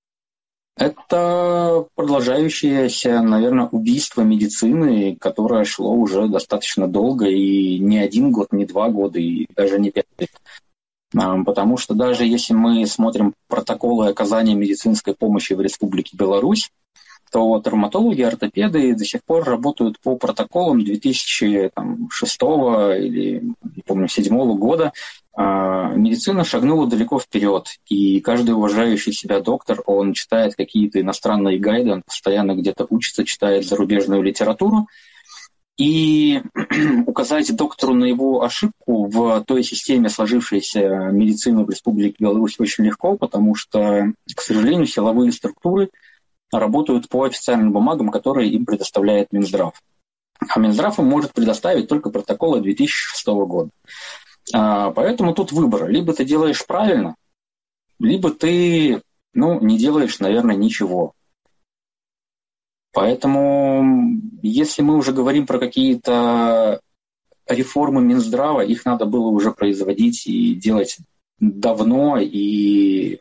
это продолжающееся, наверное, убийство медицины, которое шло уже достаточно долго, и не один год, не два года, и даже не пять лет. Потому что даже если мы смотрим протоколы оказания медицинской помощи в Республике Беларусь, то травматологи, ортопеды до сих пор работают по протоколам две тысячи шестого или, не помню, две тысячи седьмого года. Медицина шагнула далеко вперед, и каждый уважающий себя доктор, он читает какие-то иностранные гайды, он постоянно где-то учится, читает зарубежную литературу, и указать доктору на его ошибку в той системе сложившейся медицины в Республике Беларусь очень легко, потому что, к сожалению, силовые структуры работают по официальным бумагам, которые им предоставляет Минздрав. А Минздрав им может предоставить только протоколы две тысячи шестого года. Поэтому тут выбор. Либо ты делаешь правильно, либо ты, ну, не делаешь, наверное, ничего. Поэтому, если мы уже говорим про какие-то реформы Минздрава, их надо было уже производить и делать давно, и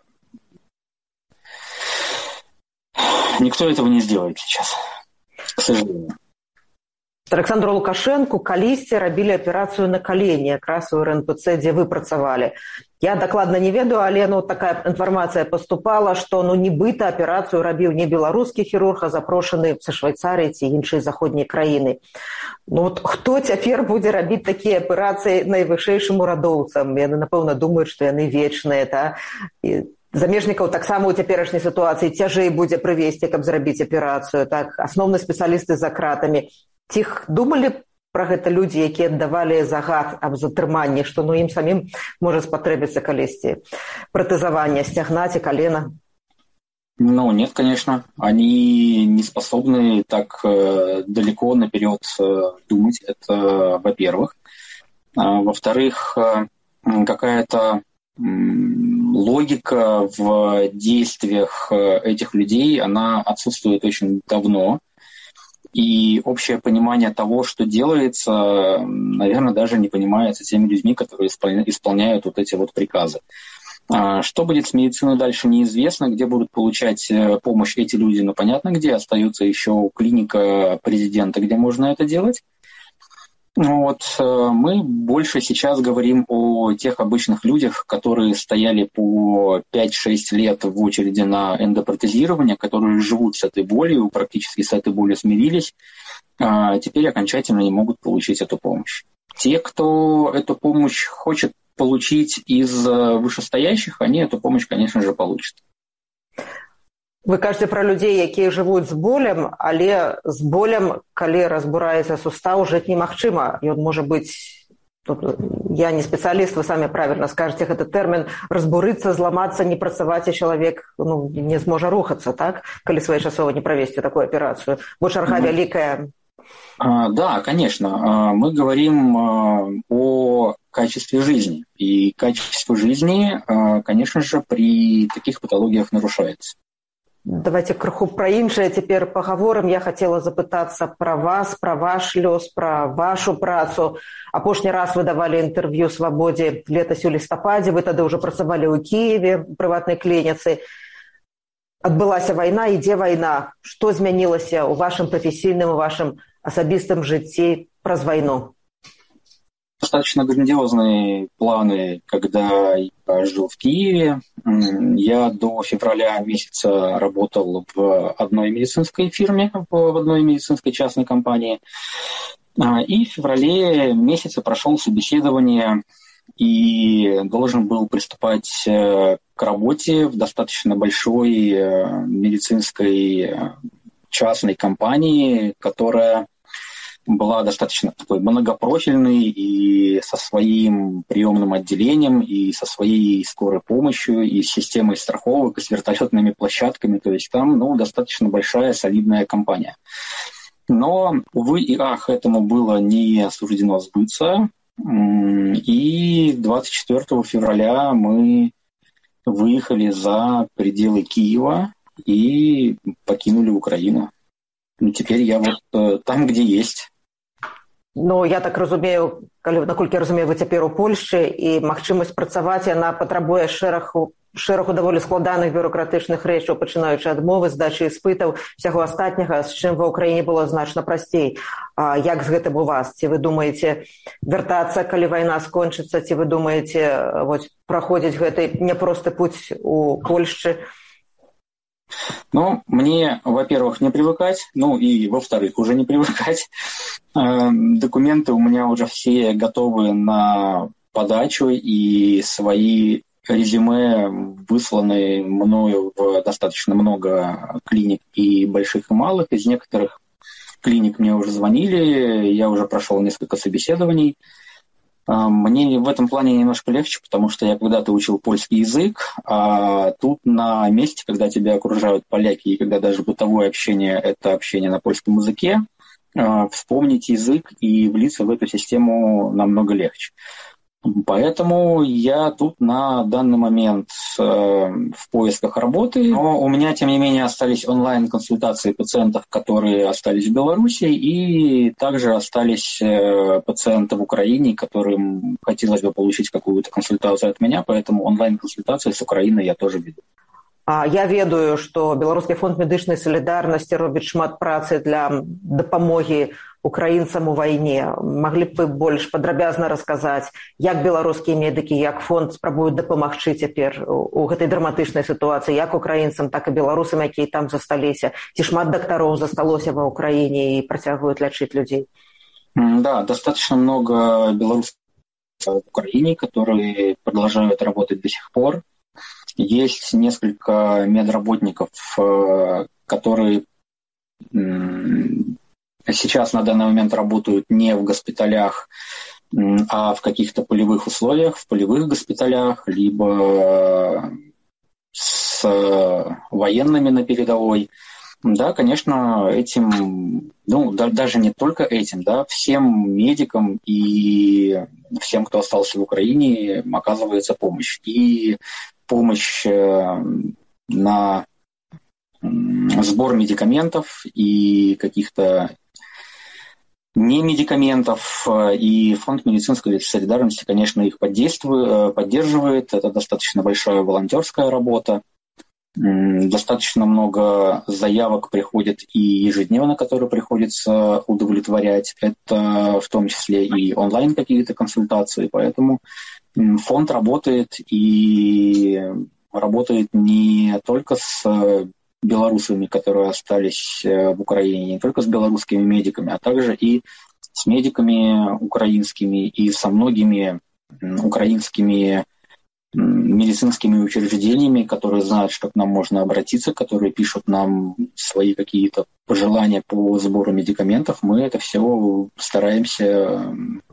никто этого не сделает сейчас, к сожалению. Александру Лукашенку калісьці рабілі аперацыю на калені, якраз у эр эн пэ цэ, дзе вы працавалі. Я дакладна не ведаю, але ну, такая інфармацыя паступала, што ну, нібыта аперацыю рабіў не беларускі хірург, а запрошаны са Швайцарыі ці іншай заходняй краіны. Ну, вот, хто цяпер будзе рабіць такія аперацыі найвышэйшым урадоўцам? Яны, напэўна, думаюць, што яны вечныя. Та? І замежнікаў таксама ў цяперашняй сітуацыі цяжэй будзе прывесці, каб зрабіць аперацыю. Так? Асноўныя спецыялісты за кратамі. Ці думалі пра гэта людзі, якія аддавалі загад аб затрыманні, што ну, ім самім можа спатрэбіцца калісьці протэзаванне сцягна ці колена? Ну, нет, конечно. Они не способны так э, далеко наперед э, думать. Это, во-первых. А, во-вторых, э, какая-то э, логика в действиях э, этих людей, она отсутствует очень давно. И общее понимание того, что делается, наверное, даже не понимается теми людьми, которые исполняют вот эти вот приказы. Что будет с медициной дальше, неизвестно. Где будут получать помощь эти люди, ну, понятно, где. Остается еще клиника президента, где можно это делать. Вот. Мы больше сейчас говорим о тех обычных людях, которые стояли по пять-шесть лет в очереди на эндопротезирование, которые живут с этой болью, практически с этой болью смирились, а теперь окончательно не могут получить эту помощь. Те, кто эту помощь хочет получить из вышестоящих, они эту помощь, конечно же, получат. Вы кажаце пра людзей, якія жывуць з болем, але з болем, калі разбураецца сустаў, жыць немагчыма. Ён можа быць, я не спецыяліст, вы самі правільна скажаце гэты тэрмін, разбурыцца, зламацца, не працаваць, і чалавек ну, не зможа рухацца, так? Калі своечасова не правесці такую аперацыю. Бо чарга mm-hmm. вялікая. А, да, конечно. Мы говорим о качестве жизни. И качество жизни, конечно же, при таких патологиях нарушается. Давайте крыху пра іншае цяпер пагаворым. Я хацела запытацца пра вас, пра ваш лёс, пра вашу працу. Апошні раз вы давалі інтэрв'ю «Свабодзе» летась у лістападзе. Вы тады ўжо працавалі ў Кіеве, у прыватнай клініцы. Адбылася вайна, ідзе вайна. Што змянілася ў вашым прафесійным, у вашым асабістым жыцці праз вайну? Достаточно грандиозные планы, когда я жил в Киеве. Я до февраля месяца работал в одной медицинской фирме, в одной медицинской частной компании. И в феврале месяце прошел собеседование и должен был приступать к работе в достаточно большой медицинской частной компании, которая была достаточно такой многопрофильной и со своим приемным отделением, и со своей скорой помощью, и с системой страховок, и с вертолетными площадками. То есть там ну, достаточно большая, солидная компания. Но, увы и ах, этому было не суждено сбыться. И двадцать четвёртого февраля мы выехали за пределы Киева и покинули Украину. Ну, теперь я вот там, где есть. Ну, я так разумею, калі, наколькі я разумею, вы цяпер у Польшчы, і магчымасць працаваць, яна патрабуе шэрагу, шэрагу даволі складаных бюрократычных рэчаў, пачынаючы ад мовы, здачы іспытаў, усяго астатняга, з чым ва ўкраіне было значна прасцей. А як з гэтым у вас? Ці вы думаеце вяртацца, калі вайна скончыцца, ці вы думаеце вот, праходзіць гэты няпросты путь у Польшчы? Ну, мне, во-первых, не привыкать, ну и, во-вторых, уже не привыкать. Документы у меня уже все готовы на подачу, и свои резюме высланы мною в достаточно много клиник и больших, и малых. Из некоторых клиник мне уже звонили, я уже прошел несколько собеседований. Мне в этом плане немножко легче, потому что я когда-то учил польский язык, а тут на месте, когда тебя окружают поляки, и когда даже бытовое общение – это общение на польском языке, вспомнить язык и влиться в эту систему намного легче. Поэтому я тут на данный момент э, в поисках работы, но у меня, тем не менее, остались онлайн-консультации пациентов, которые остались в Беларуси, и также остались э, пациенты в Украине, которым хотелось бы получить какую-то консультацию от меня, поэтому онлайн-консультации с Украиной я тоже веду. Я ведаю, што Беларускі фонд медычнай салідарнасці робіць шмат працы для дапамогі украінцам у вайне. Маглі б вы больш падрабязна расказаць, як беларускія медыкі, як фонд спрабуюць дапамагчы цяпер у гэтай драматычнай сітуацыі, як украінцам, так і беларусам, якія там засталіся, ці шмат дактароў засталося ва ўкраіне і працягваюць лячыць людзей? Да, достаточно много белорусов в Украине, которые продолжают работать до сих пор. Есть несколько медработников, которые сейчас на данный момент работают не в госпиталях, а в каких-то полевых условиях, в полевых госпиталях, либо с военными на передовой. Да, конечно, этим, ну, да, даже не только этим, да, всем медикам и всем, кто остался в Украине, оказывается помощь. И помощь на сбор медикаментов и каких-то не медикаментов, и фонд медицинской солидарности, конечно, их поддерживает. Это достаточно большая волонтерская работа. Достаточно много заявок приходит и ежедневно, которые приходится удовлетворять. Это в том числе и онлайн какие-то консультации. Поэтому фонд работает и работает не только с белорусами, которые остались в Украине, не только с белорусскими медиками, а также и с медиками украинскими и со многими украинскими медицинскими учреждениями, которые знают, что к нам можно обратиться, которые пишут нам свои какие-то пожелания по сбору медикаментов. Мы это все стараемся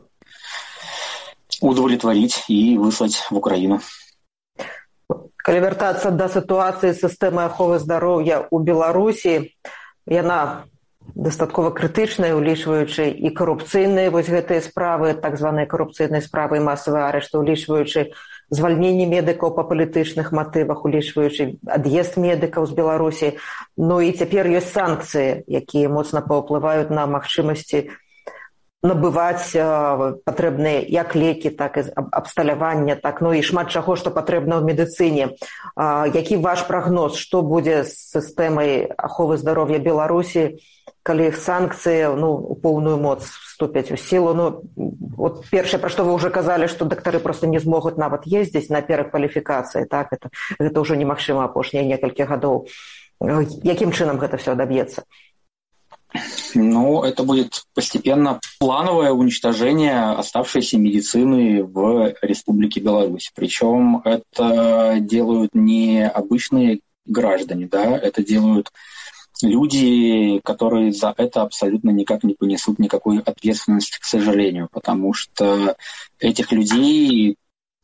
удовлетворить и выслать в Украину. Калі вяртацца да сітуацыі сістэмы аховы здароўя ў Беларусі, яна дастаткова крытычная, улічваючы і карупцыйныя вось гэтыя справы, так званыя карупцыйныя справы і масавыя арышты, улічваючы звальненне медыкаў па палітычных матывах, улічваючы ад'езд медыкаў з Беларусі. Ну і цяпер ёсць санкцыі, якія моцна паўплываюць на магчымасці набываць патрэбныя як лекі, так і абсталяванне, так, ну і шмат чаго, што патрэбна ў медыцыне. Які ваш прагноз, што будзе з сістэмай аховы здароўя Беларусі, калі іх санкцыі, ну, у поўную моц вступяць у сілу? Ну, от першае, пра што вы ўжо казалі, што дактары проста не змогуць нават ездзіць на перакваліфікацыі, так, это, гэта ўжо немагчыма апошнія некалькі гадоў. Якім чынам гэта все адаб'ецца? Ну, это будет постепенно плановое уничтожение оставшейся медицины в Республике Беларусь. Причем это делают не обычные граждане, да, это делают люди, которые за это абсолютно никак не понесут никакой ответственности, к сожалению, потому что этих людей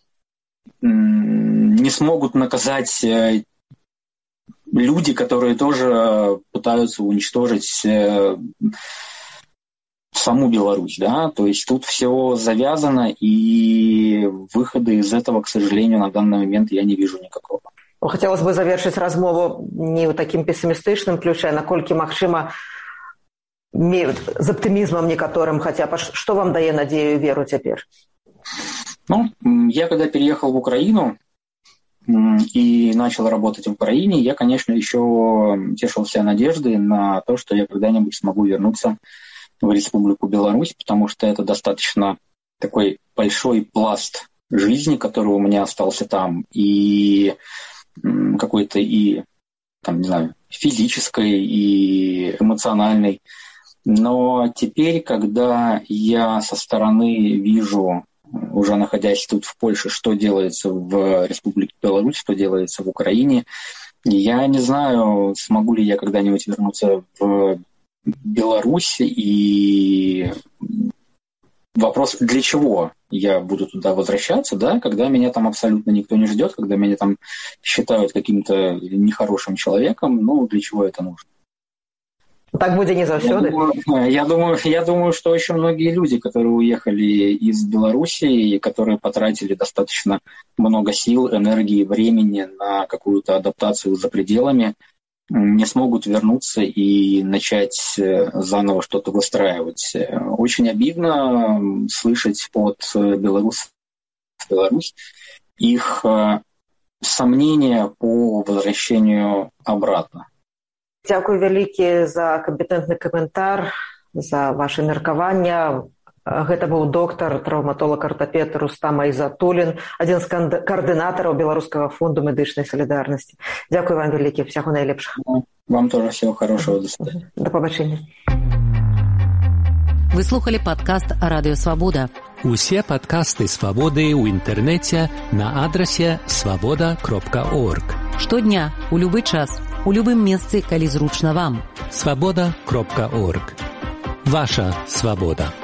не смогут наказать люди, которые тоже пытаются уничтожить саму Беларусь, да, то есть тут все завязано, и выхода из этого, к сожалению, на данный момент я не вижу никакого. Хотелось бы завершить размову не ў такім пессімістычным ключе, наколькі магчыма з аптымізмам некаторым, хотя б што вам дае надзею і веру цяпер? Ну, я когда переехал в Украину и начал работать в Украине, я, конечно, еще тешился надеждой на то, что я когда-нибудь смогу вернуться в Республику Беларусь, потому что это достаточно такой большой пласт жизни, который у меня остался там, и какой-то и, там, не знаю, физической, и эмоциональной. Но теперь, когда я со стороны вижу, уже находясь тут в Польше, что делается в Республике Беларусь, что делается в Украине, я не знаю, смогу ли я когда-нибудь вернуться в Беларусь, и вопрос, для чего я буду туда возвращаться, да, когда меня там абсолютно никто не ждет, когда меня там считают каким-то нехорошим человеком, ну, для чего это нужно? Так будет не заўсёды. Я думаю, я думаю, что очень многие люди, которые уехали из Беларуси, которые потратили достаточно много сил, энергии, времени на какую-то адаптацию за пределами, не смогут вернуться и начать заново что-то выстраивать. Очень обидно слышать от белорусов в Беларусь их сомнения по возвращению обратно. Дякую вялікі за кампетэнтны каментар. за ваше меркаванне. Гэта быў доктар, траўматолаг-артапед Рустам Айзатуллін, адзін з каардынатараў Беларускага фонду медычнай салідарнасці. Дзякуй вам вялікі, всяго найлепшага. Вам тоже всего хорошего. До свидания. До пабачэння. Вы слухали падкаст Радыё Свабода. Усе падкасты Свабоды ў інтэрнэце на адрасе свабода кропка орг. Штодня, у любы час, у любым месцы, калі зручна вам. свабода кропка орг. Ваша свабода.